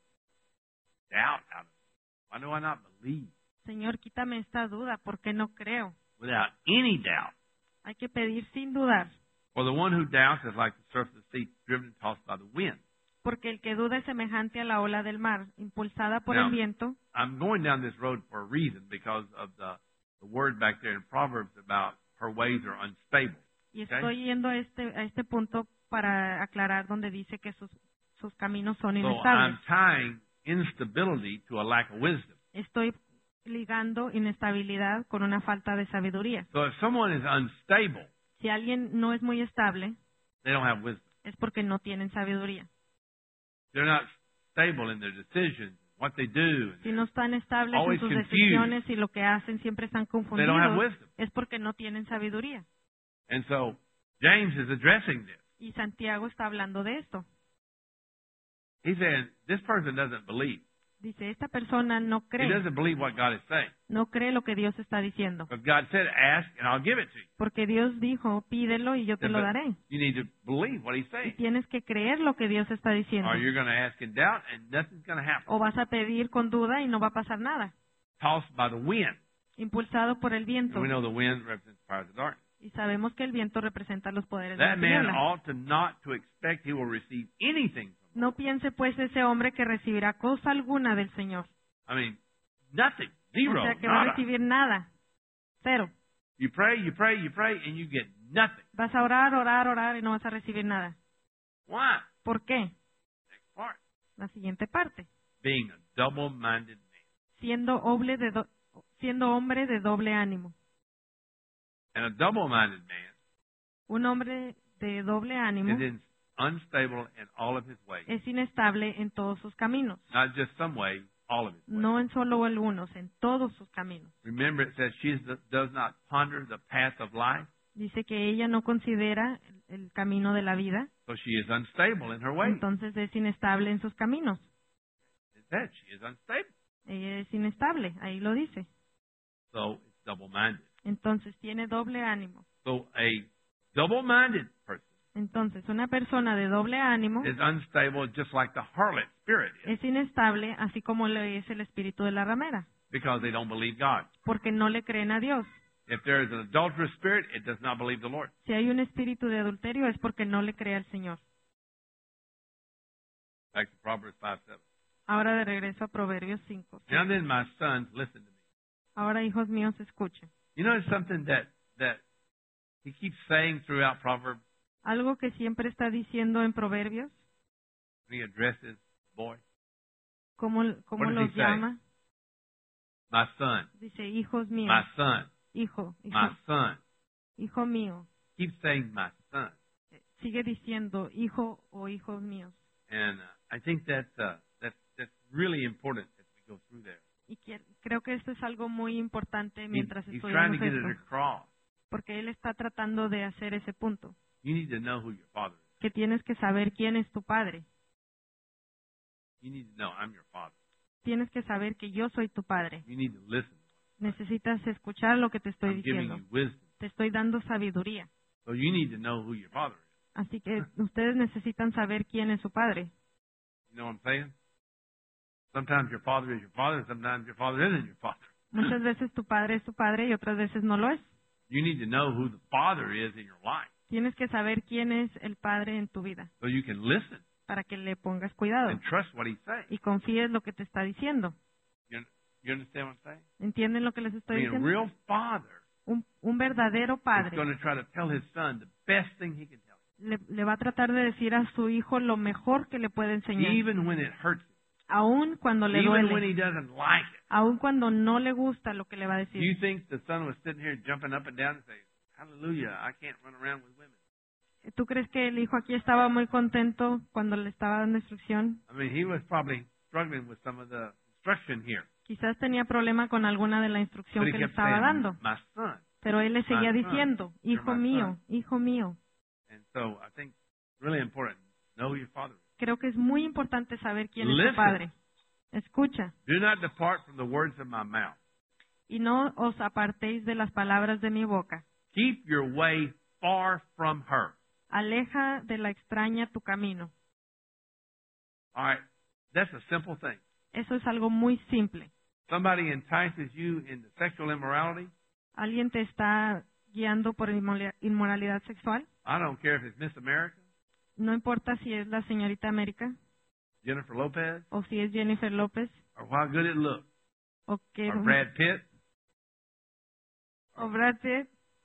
doubt out of it. Why do I not believe?
Señor, quítame esta duda, porque no creo.
Without any doubt.
Hay que pedir sin dudar,
For the one who doubts is like the surface of the sea, driven and tossed by the wind.
porque el que duda es semejante a la ola del mar, impulsada por
Now,
el viento.
I'm going down this road for a reason because of the, the word back there in Proverbs about her ways are unstable.
Y
Okay.
estoy yendo a este, a este punto para aclarar donde dice que sus, sus caminos son
So
inestables.
I'm tying instability to a lack of wisdom.
Estoy ligando inestabilidad con una falta de sabiduría.
So if someone is unstable,
Si alguien no es muy estable,
they don't have wisdom.
es porque no tienen sabiduría.
They're not stable in their decisions, what they do.
Si no están estables en
Always
sus
confused.
decisiones y lo que hacen siempre están
They don't have
confundidos,
wisdom.
es porque no tienen sabiduría.
And so James is addressing this.
Y Santiago está hablando de esto.
He said, this person doesn't believe.
Dice, esta persona no
He
cree,
doesn't believe what God is saying.
no cree lo que Dios está diciendo.
But God said, ask and I'll give it to you.
Porque Dios dijo, pídelo y yo te
But
lo daré.
you need to believe what he's
Y
saying.
tienes que creer lo que Dios está diciendo.
Or you're going to ask in doubt and nothing's going to happen.
O vas a pedir con duda y no va a pasar nada.
Tossed by the wind.
Impulsado por el
And
viento.
we know the wind represents the powers of darkness.
Y sabemos que el viento representa los poderes de la
That man
tiniebla.
ought to not to expect he will receive anything from the
No
Lord.
piense pues ese hombre que recibirá cosa alguna del Señor.
I mean, nothing. Zero.
O sea que va a
Nada.
recibir nada. Cero.
You pray, you pray, you pray, and you get nothing.
Vas a orar, orar, orar y no vas a recibir nada.
Why?
¿Por qué?
Next part.
La siguiente parte.
Being a double-minded man.
Siendo, oble de do- siendo hombre de doble ánimo.
And a double-minded man
Un hombre de doble ánimo
is in, unstable in all of his ways.
es inestable en todos sus caminos.
Not just some way, all of his ways.
No en solo algunos, en todos sus caminos.
Remember, it says she is- does not ponder the path of life,
Dice que ella no considera el, el camino de la vida,
so she is unstable in her ways.
entonces es inestable en sus caminos.
It says she is unstable.
Ella es inestable, ahí lo dice.
So it's double-minded.
Entonces tiene doble ánimo.
So a double-minded person
Entonces una persona de doble ánimo
is unstable just like the harlot spirit is
es inestable, así como lo es el espíritu de la ramera,
because they don't believe God.
porque no le creen a Dios.
If there is an adulterous spirit, it does not believe the Lord.
Si hay un espíritu de adulterio es porque no le cree al Señor.
Back to Proverbs five seven.
Ahora de regreso a Proverbios cinco.
Now then, my sons, listen to me.
Ahora, hijos míos, escuchen.
You know something that, that he keeps saying throughout Proverbs
Algo que siempre está diciendo en Proverbios,
when he addresses boys?
¿cómo, cómo
What does he
los
say?
llama?
My son,
Dice, hijos míos,
my son,
hijo, hijo,
my son.
hijo mío.
Keep saying my son.
Sigue diciendo, hijo o hijos míos.
And uh, I think that's, uh, that's, that's really important as we go through there.
Y quier- creo que esto es algo muy importante
He-
mientras
he's
estudiamos
trying to get it
esto,
across.
porque él está tratando de hacer ese punto,
You need to know who your father is.
que tienes que saber quién es tu padre.
You need to know I'm your father.
Tienes que saber que yo soy tu padre.
You need to listen.
Necesitas escuchar lo que te estoy
I'm giving
diciendo.
you wisdom.
Te estoy dando sabiduría.
So you need to know who your father is.
Así que ustedes necesitan saber quién es su padre.
You know what I'm saying? Sometimes your father is your father, sometimes your father isn't your father.
Muchas veces tu padre es tu padre y otras veces no lo es.
You need to know who the father is in your life
Tienes que saber quién es el padre en tu vida
so you can listen
para que le pongas cuidado
and trust what he's saying.
y confíes lo que te está diciendo.
You, you understand what I'm saying?
¿Entienden lo que les
I
estoy
mean, a
diciendo?
real father
Un, un verdadero
is
padre
going to try to tell his son the best thing he can tell
le, le va a tratar de decir a su hijo lo mejor que le puede
him,
enseñar,
even when it hurts him,
aun cuando le
even when
duele,
he doesn't like it.
aun cuando no le gusta lo que le va a
Do you
decir.
think the son was sitting here jumping up and down and saying, hallelujah, I can't run around with women?
¿Tú crees que el hijo aquí estaba muy contento cuando le estaba dando instrucción?
I mean, he was probably struggling with some of the instruction here.
Quizás tenía problema con alguna de la instrucción
But he
que le
kept
estaba
saying,
dando,
my son.
pero él le seguía
My son,
diciendo,
you're
hijo
my
mío,
son.
hijo mío.
And so I think it's really important to know who your father is.
Creo que es muy importante saber quién es
Listen.
tu padre. Escucha,
Do not depart from the words of my mouth.
y no os apartéis de las palabras de mi boca.
Keep your way far from her.
Aleja de la extraña tu camino.
All right. That's a simple thing.
Eso es algo muy simple.
Somebody entices you into sexual immorality.
¿Alguien te está guiando por inmola- inmoralidad sexual?
I don't care if it's Miss America,
No importa si es la señorita América,
Jennifer Lopez,
o si es Jennifer López,
or how good it looks,
o, que,
or Brad Pitt.
o Brad Pitt.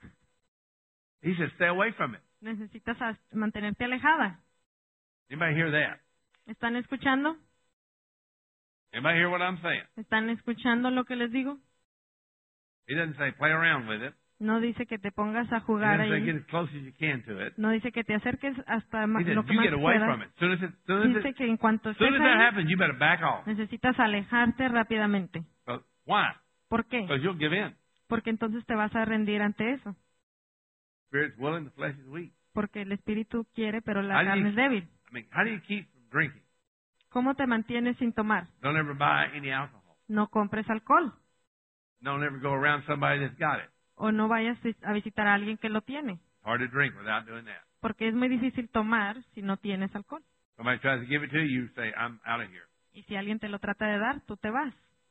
He said, stay away from it.
Necesitas as- mantenerte alejada.
Anybody hear that?
¿Están escuchando?
Anybody hear what I'm saying?
¿Están escuchando lo que les digo?
He doesn't say play around with it.
No dice que te pongas a
He
jugar
doesn't say
ahí.
get as close as you can to it.
No dice que te acerques hasta ma-
He said
lo que
you
más
get away from
puedas.
it. Soon as it, soon as
Dice
it,
que en cuanto
soon
estés
as that
ahí,
happens, you better back off.
necesitas alejarte rápidamente.
But why?
¿Por qué?
Because you'll give in.
Porque entonces te vas a rendir ante eso.
Spirit's willing, the flesh is weak.
Porque el espíritu quiere, pero la
How do
carne
you-
es débil.
I mean, how do you keep from drinking?
¿Cómo te mantienes sin tomar?
Don't ever buy any alcohol.
No compres alcohol.
Don't ever go around somebody that's got it.
O no vayas a visitar a alguien que lo tiene.
It's hard to drink without doing that.
Porque es muy difícil tomar si no tienes alcohol.
Somebody tries to give it to you, you say, I'm out of here.
Y si alguien te lo trata de dar, tú te vas.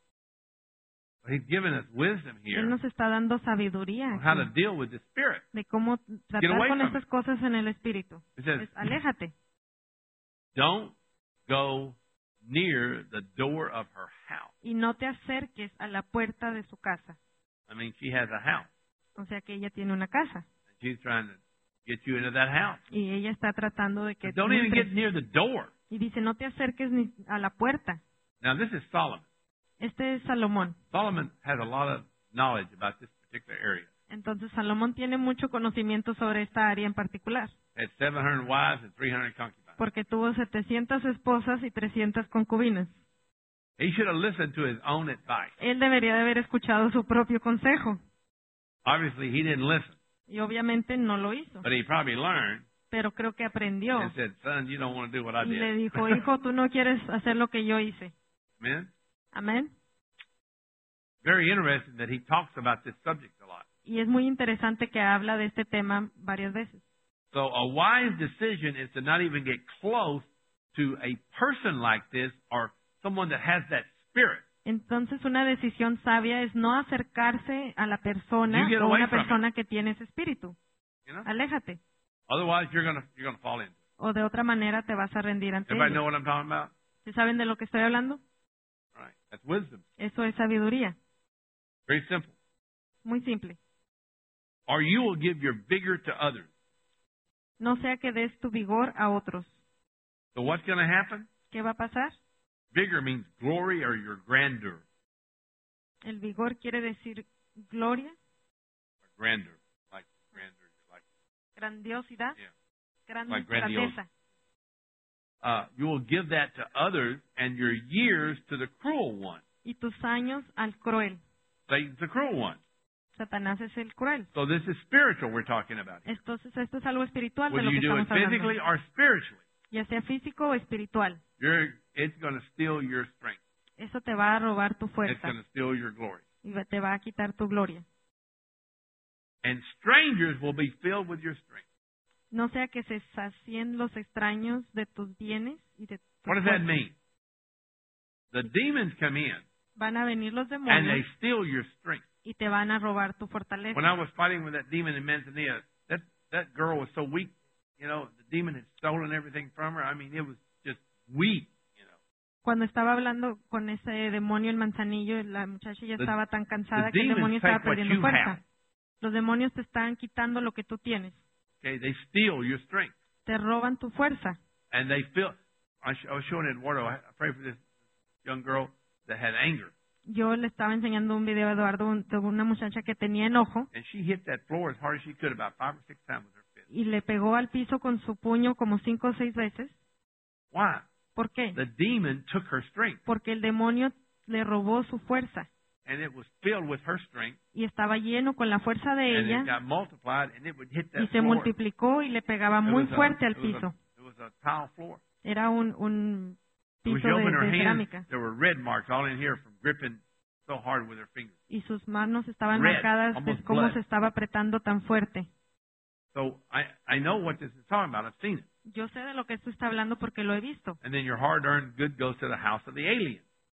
But he's given us wisdom
Él
here
nos está dando sabiduría
on how to
aquí
deal with the Spirit.
de cómo tratar
away
con
from
estas cosas en el espíritu.
It says,
Es, aléjate.
don't go near the door of her house.
Y no te acerques a la puerta de su casa.
I mean, she has a house.
O sea que ella tiene una casa.
And she's trying to get you into that house.
Y ella está tratando de que
But
tú
don't even
entres.
get near the door.
Y dice, no te acerques ni a la puerta.
Now, this is Solomon.
Este es Salomón.
Solomon has a lot of knowledge about this particular area.
Entonces Salomón tiene mucho conocimiento sobre esta área en particular.
He had seven hundred wives and three hundred concubines.
Porque tuvo setecientas esposas y trescientas concubinas.
He should have listened to his own advice.
Él debería de haber escuchado su propio consejo.
Obviously, he didn't listen,
Y obviamente no lo hizo.
but he probably learned
Pero creo que aprendió.
and said, son, you don't want to do what I
Y le
did.
dijo, hijo, tú no quieres hacer lo que yo hice.
Amen?
Amén.
Very interesting that he talks about this subject a lot.
Y es muy interesante que habla de este tema varias veces.
So a wise decision is to not even get close to a person like this or someone that has that spirit.
Entonces una decisión sabia es no acercarse a la persona
You get
o
away
una
from
persona que tiene ese espíritu.
You know?
Aléjate.
Otherwise, you're gonna you're gonna fall into it.
O de otra manera te vas a rendir ante
Everybody
ellos.
know what I'm talking about?
¿Sí saben de lo que estoy hablando?
All right. That's wisdom.
Eso es sabiduría.
Very simple.
Muy simple.
Or you will give your vigor to others.
No sea que des tu vigor a otros.
So what's going to happen?
¿Qué va a pasar?
Vigor means glory or your grandeur.
El vigor quiere decir gloria,
Or grandeur. Like grandeur. Like,
grandiosidad,
yeah.
gran
Like grandiose.
grandeza.
Uh, you will give that to others and your years to the cruel one.
y tus años al cruel.
Satan's the cruel one.
Satanás es el cruel.
So this is spiritual we're talking about here.
Entonces esto es algo espiritual de
Whether
lo que
you do it
estamos hablando.
physically or spiritually,
Ya sea físico o espiritual.
you're, it's going to steal your strength.
Eso te va a robar tu
It's
fuerza
going to steal your glory.
y va- te va a quitar tu gloria.
And strangers will be filled with your strength.
No sea que se sacien los extraños de tus bienes y de tu
What does that
fuerza.
mean? The demons come in
Van a venir los
and they
demonios
steal your strength.
y te van a robar tu fortaleza.
When I was fighting with that demon in Manzanilla, that that girl was so weak. You know, the demon had stolen everything from her. I mean, it was just weak. You know,
Cuando estaba hablando con ese demonio en Manzanillo, la muchacha ya
The-
estaba tan cansada
the
que el
demons
demonio estaba
take what
perdiendo
you
fuerza.
have.
Los demonios te están quitando lo que tú tienes.
okay, they steal your strength,
Te roban tu fuerza.
and they feel. I, sh- I was showing Eduardo. I I prayed for this young girl that had anger,
Yo le estaba enseñando un video a Eduardo un- de una muchacha que tenía enojo
and she hit that floor as hard as she could, about five or six times with her fist.
y le pegó al piso con su puño como cinco o seis veces.
Why?
¿Por qué?
The demon took her strength,
Porque el demonio le robó su fuerza
and it was filled with her strength,
y estaba lleno con la fuerza de
and it
ella
got multiplied, and it would hit that
y se
floor.
multiplicó y le pegaba
It
muy
was a-
fuerte al
it was a-
piso.
It was a tile floor.
Era un, un
When
piso
she
de,
opened her
de
hands,
cerámica
there were red marks all in here from gripping so hard with her fingers.
y sus manos estaban
Red,
marcadas de
almost
cómo
blood.
se estaba apretando tan fuerte.
So I, I know what this is talking about. I've seen it.
Yo sé de lo que esto está hablando porque lo he visto.
And then your hard-earned good goes to the house of the alien.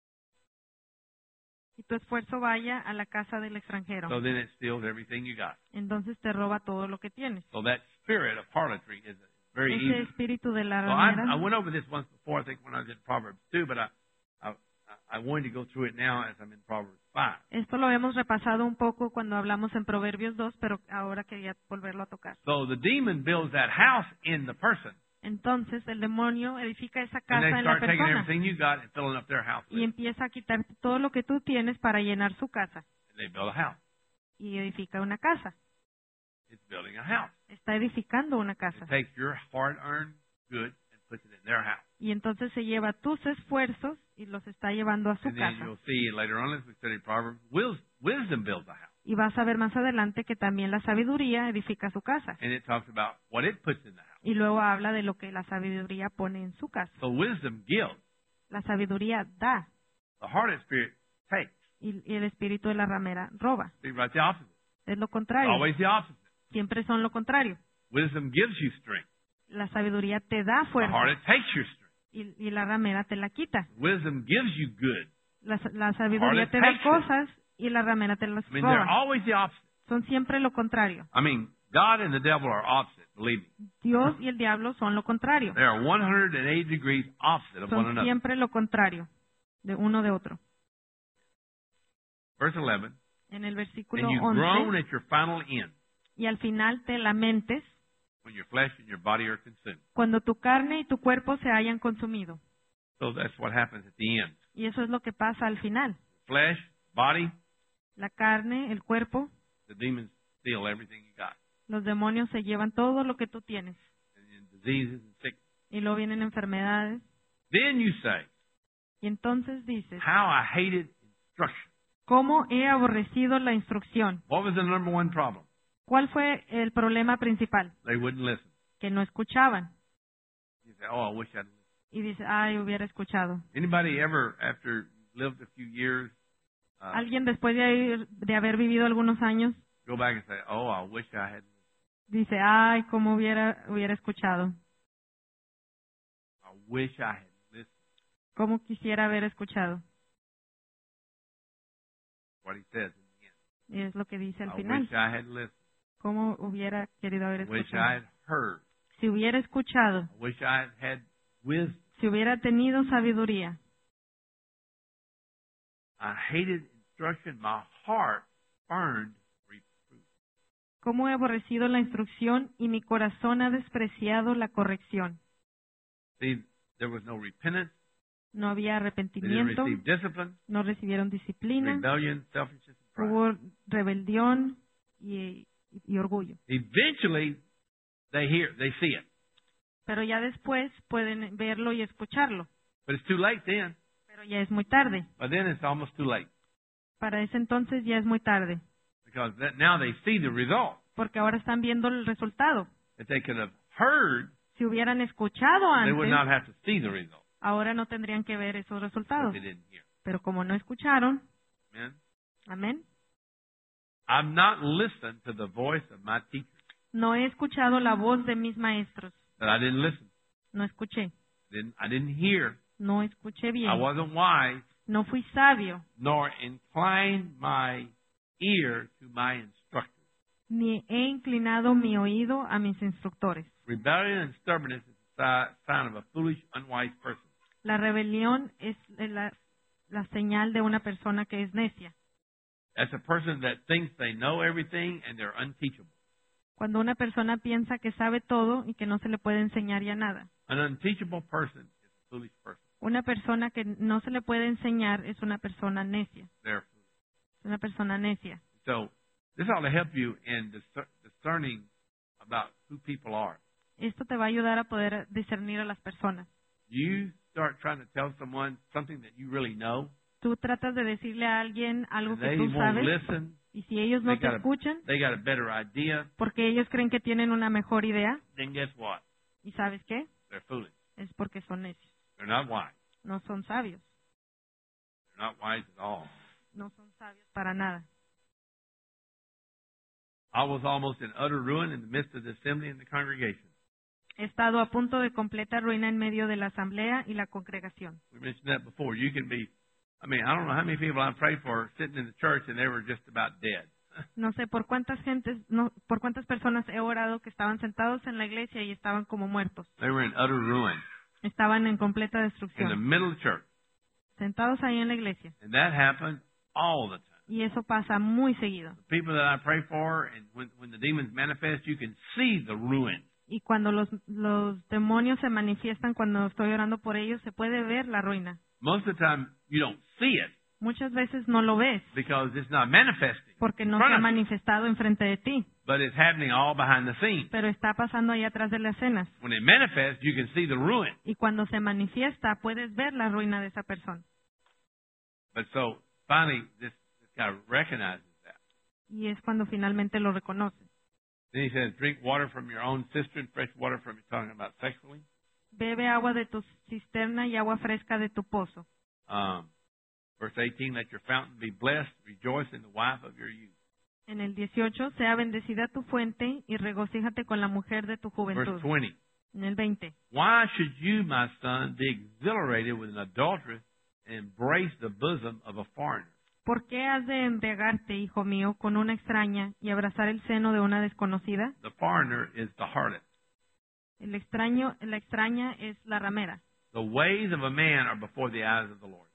Y tu esfuerzo vaya a la casa del extranjero.
So then it steals everything you got.
Entonces te roba todo lo que tienes.
So that spirit of harlotry is very
Ese
easy.
espíritu de la
So I, I
ramera.
went over this once before, I think, when I was in Proverbs two, but I, I, I wanted to go through it now as I'm in Proverbs five.
Esto lo habíamos repasado un poco cuando hablamos en Proverbios dos, pero ahora quería volverlo a tocar.
So the demon builds that house in the person,
Entonces el demonio edifica esa
and
casa
they
en la
start taking
persona
everything you got and filling up their house with
y
it.
empieza a quitarte todo lo que tú tienes para llenar su casa
And they build a house.
y edifica una casa.
It's building a house.
Está edificando una casa.
It takes your hard-earned good and puts it in their house.
Y entonces se lleva tus esfuerzos y los está llevando a su
And then
casa.
you'll see later on as we study Proverbs, wis- wisdom builds a house.
Y vas a ver más adelante que también la sabiduría edifica su casa.
And it talks about what it puts in the house.
Y luego habla de lo que la sabiduría pone en su casa.
So wisdom gives.
La sabiduría da
The heart spirit takes.
y, y el espíritu de la ramera roba.
See, right the opposite.
Es lo contrario.
Always the opposite.
Siempre son lo contrario.
Wisdom gives you strength.
La sabiduría te da
The
fuerza
heart it takes your strength.
y, y la ramera te la quita.
Wisdom gives you good.
La, la sabiduría
Heart
te da
takes it.
cosas y la ramera te las
I mean, they're
roba.
always the opposite.
Son siempre lo contrario.
I mean, God and the devil are opposite, believe me.
Dios y el diablo son lo contrario.
They are one hundred eighty degrees opposite of one
Son
another.
siempre lo contrario de uno de otro.
Verse eleven,
En el versículo
and you groan
once,
at your final end,
y al final te lamentes
when your flesh and your body are consumed.
cuando tu carne y tu cuerpo se hayan consumido.
So that's what happens at the end.
Y eso es lo que pasa al final.
Flesh, body,
La carne, el cuerpo,
the demons steal everything you got.
los demonios se llevan todo lo que tú tienes.
And then diseases and sickness.
Y luego vienen enfermedades.
Then you say,
Y entonces dices,
how I hated instruction.
¿cómo he aborrecido la instrucción?
What was the number one problem?
¿Cuál fue el problema principal?
They wouldn't listen.
Que no escuchaban.
You say, oh, I wish I'd listened.
Y dice, ay, hubiera escuchado.
Anybody ever, after lived a few years, uh,
Alguien después de, haber- de haber vivido algunos años,
go back and say, oh, I wish I had listened.
dice, ay, cómo hubiera, hubiera escuchado.
I wish I had listened.
Cómo quisiera haber escuchado.
What he says in the end.
Y es lo que dice al
I
final.
wish I had listened.
Cómo hubiera querido haber
I wish I
escuchado.
had heard.
Si hubiera escuchado,
I wish I had had wisdom.
si hubiera tenido sabiduría.
I hated instruction. My heart burned reproof.
Cómo he aborrecido la instrucción y mi corazón ha despreciado la corrección.
See, there was no repentance.
No había
They didn't
arrepentimiento,
receive discipline,
no recibieron disciplina,
rebellion, selfishness, and pride.
hubo rebelión y, y orgullo.
Eventually, they hear, they see it.
Pero ya después pueden verlo y escucharlo.
But it's too late then.
Pero ya es muy tarde.
By then it's almost too late
Para ese entonces ya es muy tarde,
because that, now they see the result.
porque ahora están viendo el resultado.
If they could have heard,
Si hubieran escuchado
they would not
antes,
have to see the result.
ahora no tendrían que ver esos
But
resultados.
they didn't hear.
Pero como no escucharon,
Amen.
amén,
I've not listened to the voice of my teachers.
no he escuchado la voz de mis maestros.
That I didn't listen.
No escuché,
Didn't I didn't hear.
no escuché bien,
I wasn't wise,
no fui sabio,
nor inclined my ear to my instructors.
ni he inclinado mi oído a mis instructores.
Rebellion and stubbornness is a si- sign of a foolish, unwise person.
La rebelión es la, la señal de una persona que es necia.
That's a person that thinks they know everything and they're unteachable.
Cuando una persona piensa que sabe todo y que no se le puede enseñar ya nada.
An unteachable person is a foolish person.
Una persona que no se le puede enseñar es una persona necia.
They're foolish.
Es una persona necia.
So this ought to help you in discer- discerning about who people are.
Esto te va a ayudar a poder discernir a las personas.
You start trying to tell someone something that you really know,
Tú tratas de decirle a alguien algo
and
que
they
tú
won't
sabes
listen.
y si ellos no
They
te
got a-
escuchan
They got a better idea.
porque ellos creen que tienen una mejor idea,
Then guess what?
¿y sabes qué?
They're foolish.
Es porque son necios.
They're not wise.
No son sabios.
They're not wise at all.
No son sabios para nada.
I was almost in utter ruin in the midst of the assembly and the congregation.
He estado a punto de completa ruina en medio de la asamblea y la congregación.
We mentioned that before. You can be, I mean, I don't know how many people I've prayed for sitting in the church and they were just about dead.
No sé por cuántas gentes, no, por cuántas personas he orado que estaban sentados en la iglesia y estaban como muertos.
They were in utter ruin
Estaban en completa
in the
destrucción.
middle of the church.
Sentados ahí en la iglesia.
And that happened all the time.
Y eso pasa muy seguido.
The people that I pray for, and when, when the demons manifest, you can see the ruin.
Y cuando los, los demonios se manifiestan, cuando estoy orando por ellos, se puede ver la ruina.
Most of the time, you don't see it
Muchas veces no lo ves
because it's not manifesting
porque
in
no se
front
ha
of you,
manifestado enfrente de ti,
but it's happening all behind the scenes.
pero está pasando ahí atrás de las escenas.
When it manifests, you can see the ruin.
Y cuando se manifiesta, puedes ver la ruina de esa persona.
But so finally, this, this guy recognizes that.
Y es cuando finalmente lo reconoce.
Then he says, drink water from your own cistern, fresh water from, you're talking about sexually.
Bebe agua de tu cisterna y agua fresca de tu pozo.
Um, verse eighteen, let your fountain be blessed, rejoice in the wife of your youth.
En el dieciocho, sea bendecida tu fuente y regocíjate con la mujer de tu
Verse
juventud.
twenty,
En el veinte,
why should you, my son, be exhilarated with an adulteress and embrace the bosom of a foreigner?
¿por qué has de embriagarte, hijo mío, con una extraña y abrazar el seno de una desconocida?
The foreigner is the harlot.
El extraño, la extraña es la ramera,
The ways of a man are before the eyes of the Lord.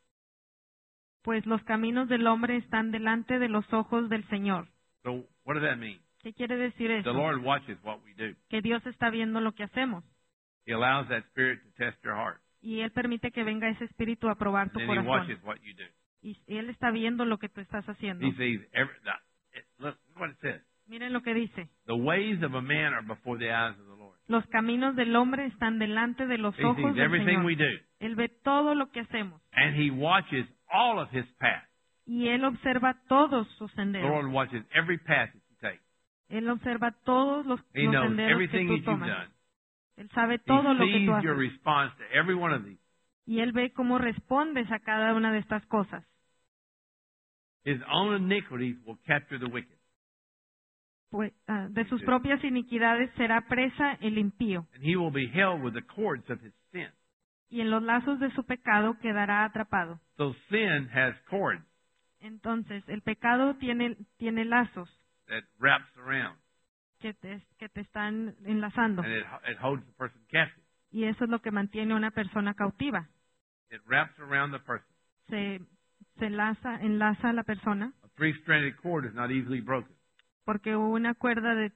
pues los caminos del hombre están delante de los ojos del Señor.
So what does that mean?
¿Qué quiere decir
The
eso?
Lord watches what we do.
Que Dios está viendo lo que hacemos
He allows that spirit to test your heart.
y Él permite que venga ese espíritu a probar
And
tu
then he
corazón.
watches what you do.
Y Él está viendo lo que tú estás haciendo.
He sees every, the, it, look what it says.
Miren lo que dice.
The ways of a man are before the eyes of the Lord.
Los caminos del hombre están delante de los
He
ojos
sees
del
everything
Señor.
we do.
Él ve todo lo que hacemos
And he watches all of his paths.
y Él observa todos sus
The
senderos.
Lord watches every path that you take.
Él observa todos los,
He
los
knows
senderos que
everything
tú
that you've
tomas.
done.
Él sabe
He
todo lo que
sees
tú
your
haces
response to every one of these.
y Él ve cómo respondes a cada una de estas cosas.
His own iniquities will capture the wicked.
Pues, ah, de sus propias iniquidades será presa el impío
And he will be held with the cords of his sin.
y en los lazos de su pecado quedará atrapado.
So sin has cords
Entonces, el pecado tiene, tiene lazos
that wraps around.
que te, que te están enlazando
And it, it holds the person captive.
y eso es lo que mantiene a una persona cautiva.
It wraps around the person.
Se, se enlaza, enlaza a la persona
A three-stranded cord is not easily broken.
porque una cuerda de,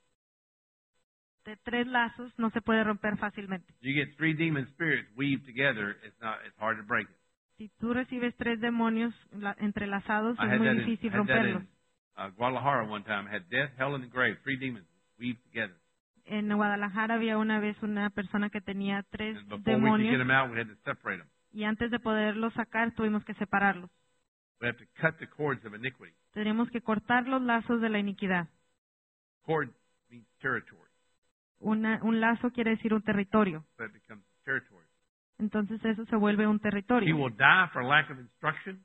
de tres lazos no se puede romper fácilmente.
You get three demon spirits weaved together, it's not it's hard to break it.
Si tú recibes tres demonios la- entrelazados,
I
es
had
muy
that in,
difícil
had that
romperlos.
in uh, Guadalajara one time. I had death, hell, and the grave. Three demons weaved together.
En Guadalajara había una vez una persona que tenía tres
And before we could get
demonios
them out, we had to separate them.
Y antes de poderlos sacar, tuvimos que separarlos.
We have to cut the cords of iniquity.
Tenemos que cortar los lazos de la iniquidad.
Cord means territory.
Una, un lazo quiere decir un territorio.
So it becomes territory.
Entonces eso se vuelve un
He
territorio.
will die for lack of instruction.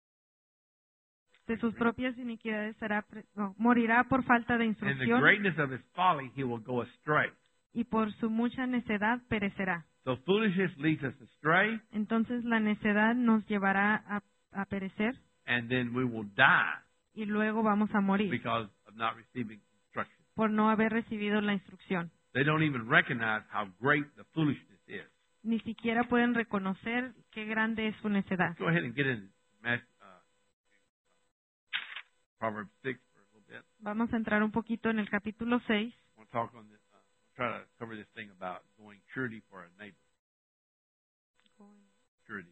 De sus propias iniquidades será, pre- no, morirá por falta de
And the
instrucción
greatness of his folly, he will go astray.
y por su mucha necedad perecerá.
So foolishness leads us astray,
Entonces la necedad nos llevará a, a perecer
and then we will die
y luego vamos a morir
because of not receiving instruction.
por no haber recibido la instrucción.
They don't even recognize how great the foolishness is.
Ni siquiera pueden reconocer qué grande es su necedad.
Go ahead and get in Matthew, uh, Proverbs six for a little bit.
Vamos a entrar un poquito en el capítulo seis.
I want to talk on this. Uh, try to cover this thing about going surety for a neighbor. Surety.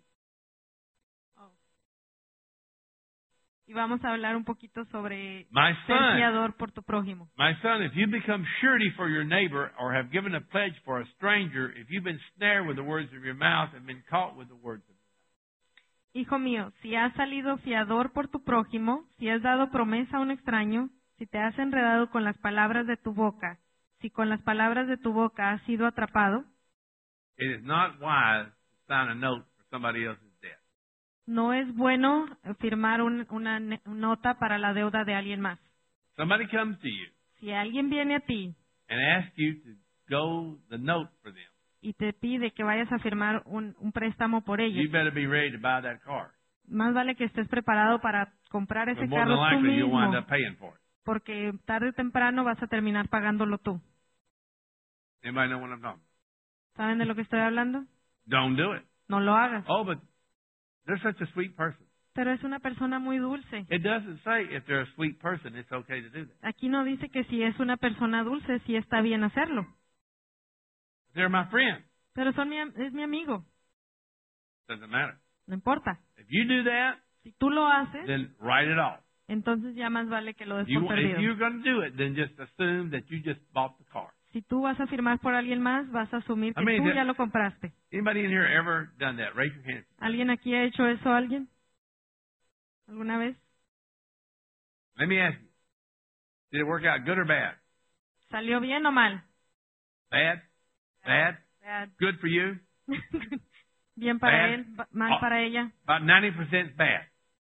Y vamos a hablar un poquito sobre
My
ser
son,
fiador por tu prójimo.
my son, if you become surety for your neighbor or have given a pledge for a stranger, if you've been snared with the words of your mouth and been caught with the words of
Hijo mío, si has salido fiador por tu prójimo, si has dado promesa a un extraño, si te has enredado con las palabras de tu boca, si con las palabras de tu boca has sido atrapado,
it is not wise to sign a note for somebody else's debt.
no es bueno firmar un- una ne- nota para la deuda de alguien más.
Somebody comes to you
Si alguien viene a ti
and asks you to go the note for them.
y te pide que vayas a firmar un, un préstamo por ellos,
You better be ready to buy that car.
más vale que estés preparado para comprar ese
But more than
carro tú
likely, you'll wind
mismo,
up paying for it.
porque tarde o temprano vas a terminar pagándolo tú.
Anybody know what I'm talking about?
¿Saben de lo que estoy hablando?
Don't do it.
No lo hagas.
Oh, but they're such a sweet person.
Pero es una persona muy dulce.
It doesn't say if they're a sweet person, it's okay to do that.
Aquí no dice que si es una persona dulce, sí está bien hacerlo.
They're my friend.
Pero son mi, am- es mi amigo.
Doesn't matter.
No importa.
If you do that,
Si tú lo haces,
then write it off.
entonces ya más vale que lo des
You,
por
if
perdido.
you're going to do it, then just assume that you just bought the car.
Si tú vas a firmar por alguien más, vas a asumir que
I mean,
tú
that-
ya lo compraste.
Anybody in here ever done that? Raise your hand.
¿Alguien aquí ha hecho eso a alguien? ¿Alguna vez?
Let me ask you. Did it work out good or bad?
¿Salió bien o mal?
Bad? Bad?
Bad.
Good for you?
Bien para
Bad.
él, ba- mal
Oh.
para ella.
About ninety percent bad.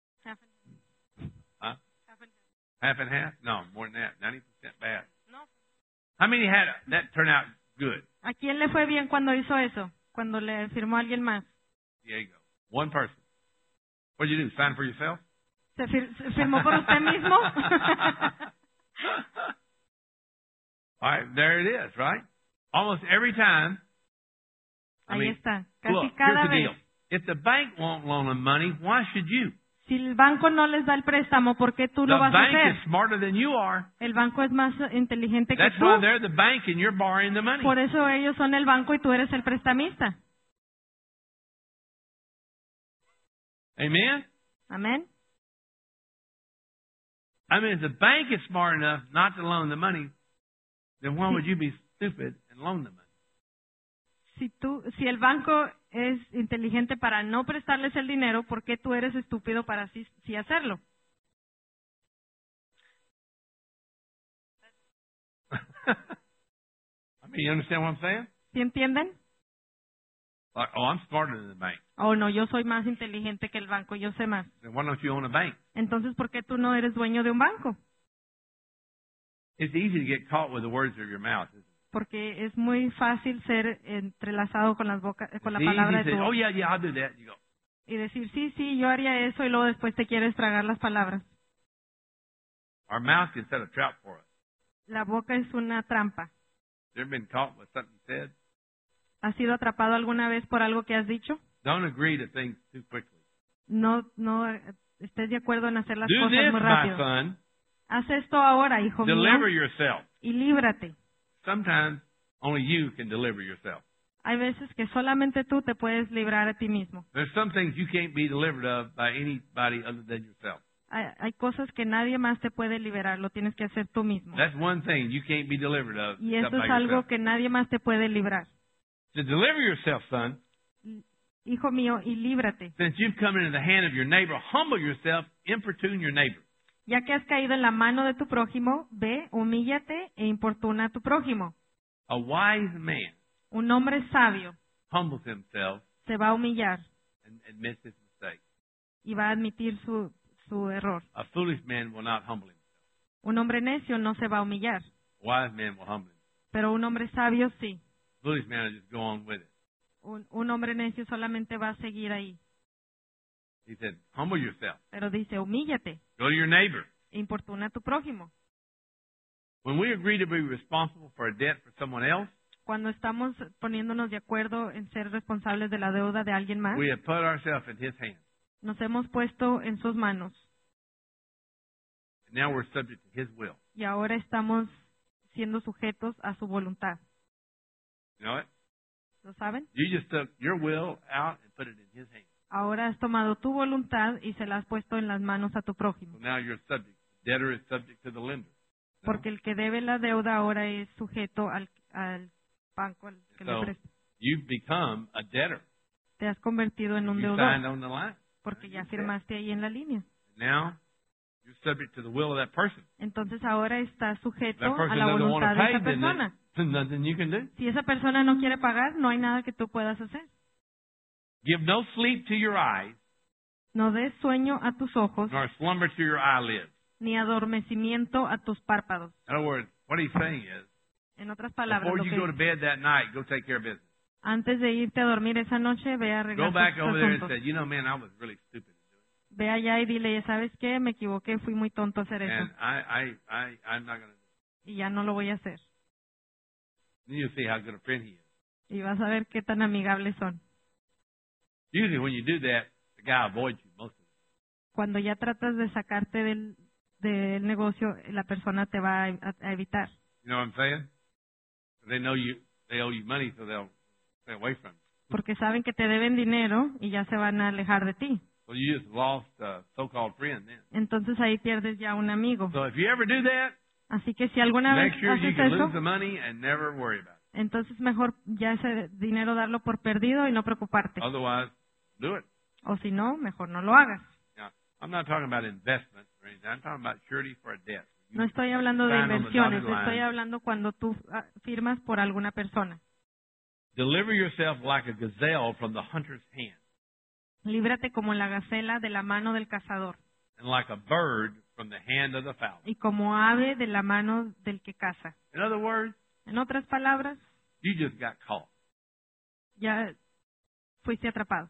Huh? Half and half? No, more than that. ninety percent bad.
No.
How many had that turn out good?
¿A quién le fue bien cuando hizo eso? Cuando le firmó a alguien más.
There you go. One person. What did you do? Sign for yourself?
¿Se, fir- se firmó por usted mismo?
All right, there it is, right? Almost every time. I
Ahí
mean,
está. Casi
look,
cada
here's the
vez.
deal. If the bank won't loan them money, why should you?
Si el banco no les da el préstamo, ¿por qué tú
The
lo vas a
bank
hacer?
is smarter than you are.
El banco es más inteligente que
That's
tú.
why they're the bank and you're borrowing the money.
Por eso ellos son el banco y tú eres el prestamista.
Amen?
Amén.
I mean, if the bank is smart enough not to loan the money, then why would you be stupid and loan the money?
Si tú, si el banco es inteligente para no prestarles el dinero, ¿por qué tú eres estúpido para sí, sí hacerlo?
I mean, you understand what I'm saying?
¿Sí entienden?
Like, oh, I'm smarter than the bank.
Oh, no, yo soy más inteligente que el banco, yo sé más.
Then why don't you own a bank?
Entonces, ¿por qué tú no eres dueño de un banco?
It's easy to get caught with the words of your mouth. Isn't it?
Porque es muy fácil ser entrelazado con las boca, con la
It's easy
palabra
to
de
say,
tu
oh,
boca
yeah, yeah, I'll do that. You go,
y decir, sí, sí, yo haría eso y luego después te quieres tragar las palabras.
our mouth can set a trap for us.
La boca es una trampa.
You ever been caught with something you said?
¿Has sido atrapado alguna vez por algo que has dicho?
Don't agree to things too quickly.
No, no eh, estés de acuerdo en hacer las
Do
cosas
this,
muy
my
rápido.
son.
Haz esto ahora, hijo mío,
Deliver yourself.
y líbrate.
Sometimes only you can deliver yourself.
Hay veces que solamente tú te puedes librar a ti mismo.
There's some things you can't be delivered of by anybody other than yourself.
Hay, hay cosas que nadie más te puede liberar, lo tienes que hacer tú mismo.
That's one thing you can't be delivered of
Y
except
eso
by
es algo
yourself.
que nadie más te puede librar.
To deliver yourself, son,
hijo mío, y líbrate.
Since you've come into the hand of your neighbor, humble yourself, importune your neighbor.
Ya que has caído en la mano de tu prójimo, ve, humíllate e importuna a tu prójimo.
A wise man
Un hombre sabio
humbles himself
se va a humillar
and admits his mistake.
y va a admitir su, su error.
A foolish man will not humble himself.
Un hombre necio no se va a humillar,
A wise man will humble himself.
pero un hombre sabio sí.
A foolish man will just go on with it.
Un, un hombre necio solamente va a seguir ahí.
He said, humble yourself.
Pero dice, humíllate,
Go to your neighbor.
e importuna a tu prójimo.
When we agree to be responsible for a debt for someone else,
Cuando estamos poniéndonos de acuerdo en ser responsables de la deuda de alguien más,
we have put ourselves in his hands.
nos hemos puesto en sus manos
And now we're subject to his will.
y ahora estamos siendo sujetos a su voluntad.
You know it?
¿Lo saben?
You just took your will out and put it in his hands.
Ahora has tomado tu voluntad y se la has puesto en las manos a tu
So
prójimo.
now you're subject. The debtor is subject to the lender. No?
Porque el que debe la deuda ahora es sujeto al, al banco al que le
So
presta.
you've become a debtor.
Te has convertido en un
You signed
deudor
on the line.
porque ya firmaste ahí en la línea.
Now you're subject to the will of that person.
Entonces ahora estás
That
sujeto a
person
la
doesn't want
voluntad
to
de
pay,
esa
then
persona.
there's nothing you can do.
Si esa persona no quiere pagar, no hay nada que tú puedas hacer.
Give no sleep to your eyes,
No des sueño a tus ojos,
nor slumber to your eyelids.
ni adormecimiento a tus párpados.
In other words, what he's saying is,
En otras palabras,
before
lo
you
que
go to bed that night, go take care of business.
antes de irte a dormir esa noche, ve a
Go
arreglar
back
tus
over there and
asuntos.
say, you know, man, I was really stupid.
Ve allá y dile, ¿sabes qué? Me equivoqué, fui muy tonto a hacer eso.
And I, I, I, I'm not going to do it.
Y ya no lo voy a hacer.
Then you'll see how good a friend he is.
Y vas a ver qué tan amigables son.
Usually when you do that, the guy avoids you most of the time.
Cuando ya tratas de sacarte del, del negocio, la persona te va a, a evitar.
You know what I'm saying? They know you, they owe you money, so they'll stay away from you.
Porque saben que te deben dinero y ya se van a alejar de ti.
So you just lost a so-called friend then.
Entonces ahí pierdes ya un amigo.
So if you ever do that,
Así que si alguna vez
make sure you
haces
can
eso,
lose the money and never worry about it.
entonces mejor ya ese dinero darlo por perdido y no preocuparte.
Otherwise, do it.
O si no, mejor no lo hagas.
Now, I'm not talking about investments or anything. I'm talking about surety for a debt.
No estoy hablando de
Sign on the
inversiones,
dotted line.
estoy hablando cuando tú ah, firmas por alguna persona.
Deliver yourself like a gazelle from the hunter's hand,
Líbrate como la gacela de la mano del cazador
and like a bird from the hand of the fowler.
y como ave de la mano del que caza.
In other words,
En otras palabras,
you just got caught.
ya fuiste atrapado.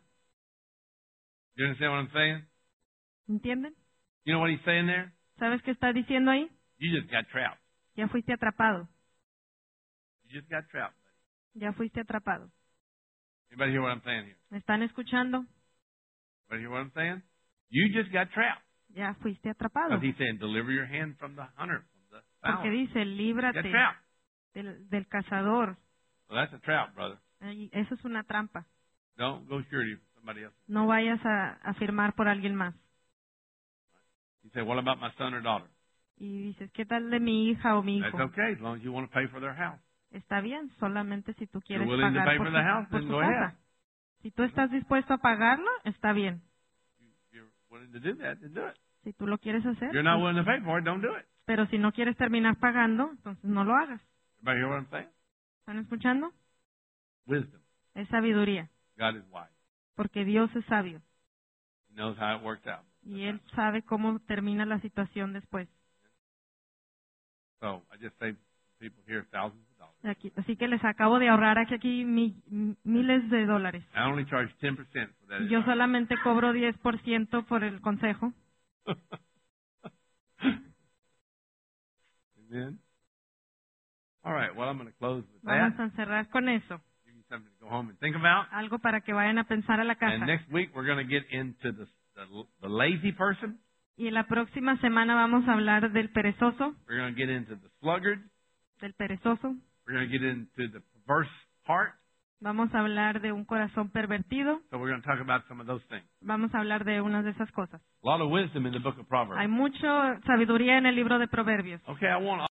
You understand what I'm saying?
¿Entienden?
You know what he's saying there?
¿Sabes qué está diciendo ahí?
You just got trapped.
Ya fuiste atrapado.
You just got trapped.
Ya fuiste atrapado.
Anybody hear what I'm saying here?
¿Me están escuchando?
Anybody hear what I'm saying? You just got trapped.
Ya fuiste atrapado.
Because he's saying, deliver your hand from the hunter, from the
Porque
fowler.
dice,
You got
líbrate
trapped.
del, del cazador.
Well, that's a trap, brother.
Ay, eso es una trampa.
Don't go surety for somebody else.
No vayas a, a firmar por alguien más.
You say, what about my son or daughter?
Y dices, ¿qué tal de mi hija o mi
That's
hijo?
okay, as long as you want to pay for their house.
Está bien, solamente si tú quieres
You're willing to
pagar
pay
por,
for the
su-
house,
por
then
su
go
casa.
ahead.
Si tú estás dispuesto a pagarlo, está bien.
If you're willing to do that, then do it.
Si tú lo quieres hacer.
If you're not
pues,
willing to pay for it, don't do it.
pero si no quieres terminar pagando, entonces no lo hagas.
Everybody hear what I'm saying?
¿Están escuchando?
Wisdom.
Es sabiduría,
God is wise.
porque Dios es sabio
He knows how it works out.
y Él sabe cómo termina la situación después.
So I just saved people here thousands of dollars.
Aquí, así que les acabo de ahorrar aquí, aquí mi- m- miles de dólares.
I only charge ten percent for that.
Y yo
advice.
solamente cobro diez por ciento por el consejo.
Amen. All right. Well, I'm going to close with
Vamos
that.
a cerrar con eso.
Give you something to go home and think about.
Algo para que vayan a pensar a la casa.
And next week we're going to get into the, the the lazy person.
Y la próxima semana vamos a hablar del perezoso,
We're going to get into the sluggard.
del perezoso.
We're going to get into the perverse heart.
Vamos a hablar de un corazón pervertido.
So we're going to talk about some of those things.
Vamos a hablar de unas de esas cosas.
A lot of wisdom in the book of Proverbs.
Hay mucha sabiduría en el libro de Proverbios.
Okay, I want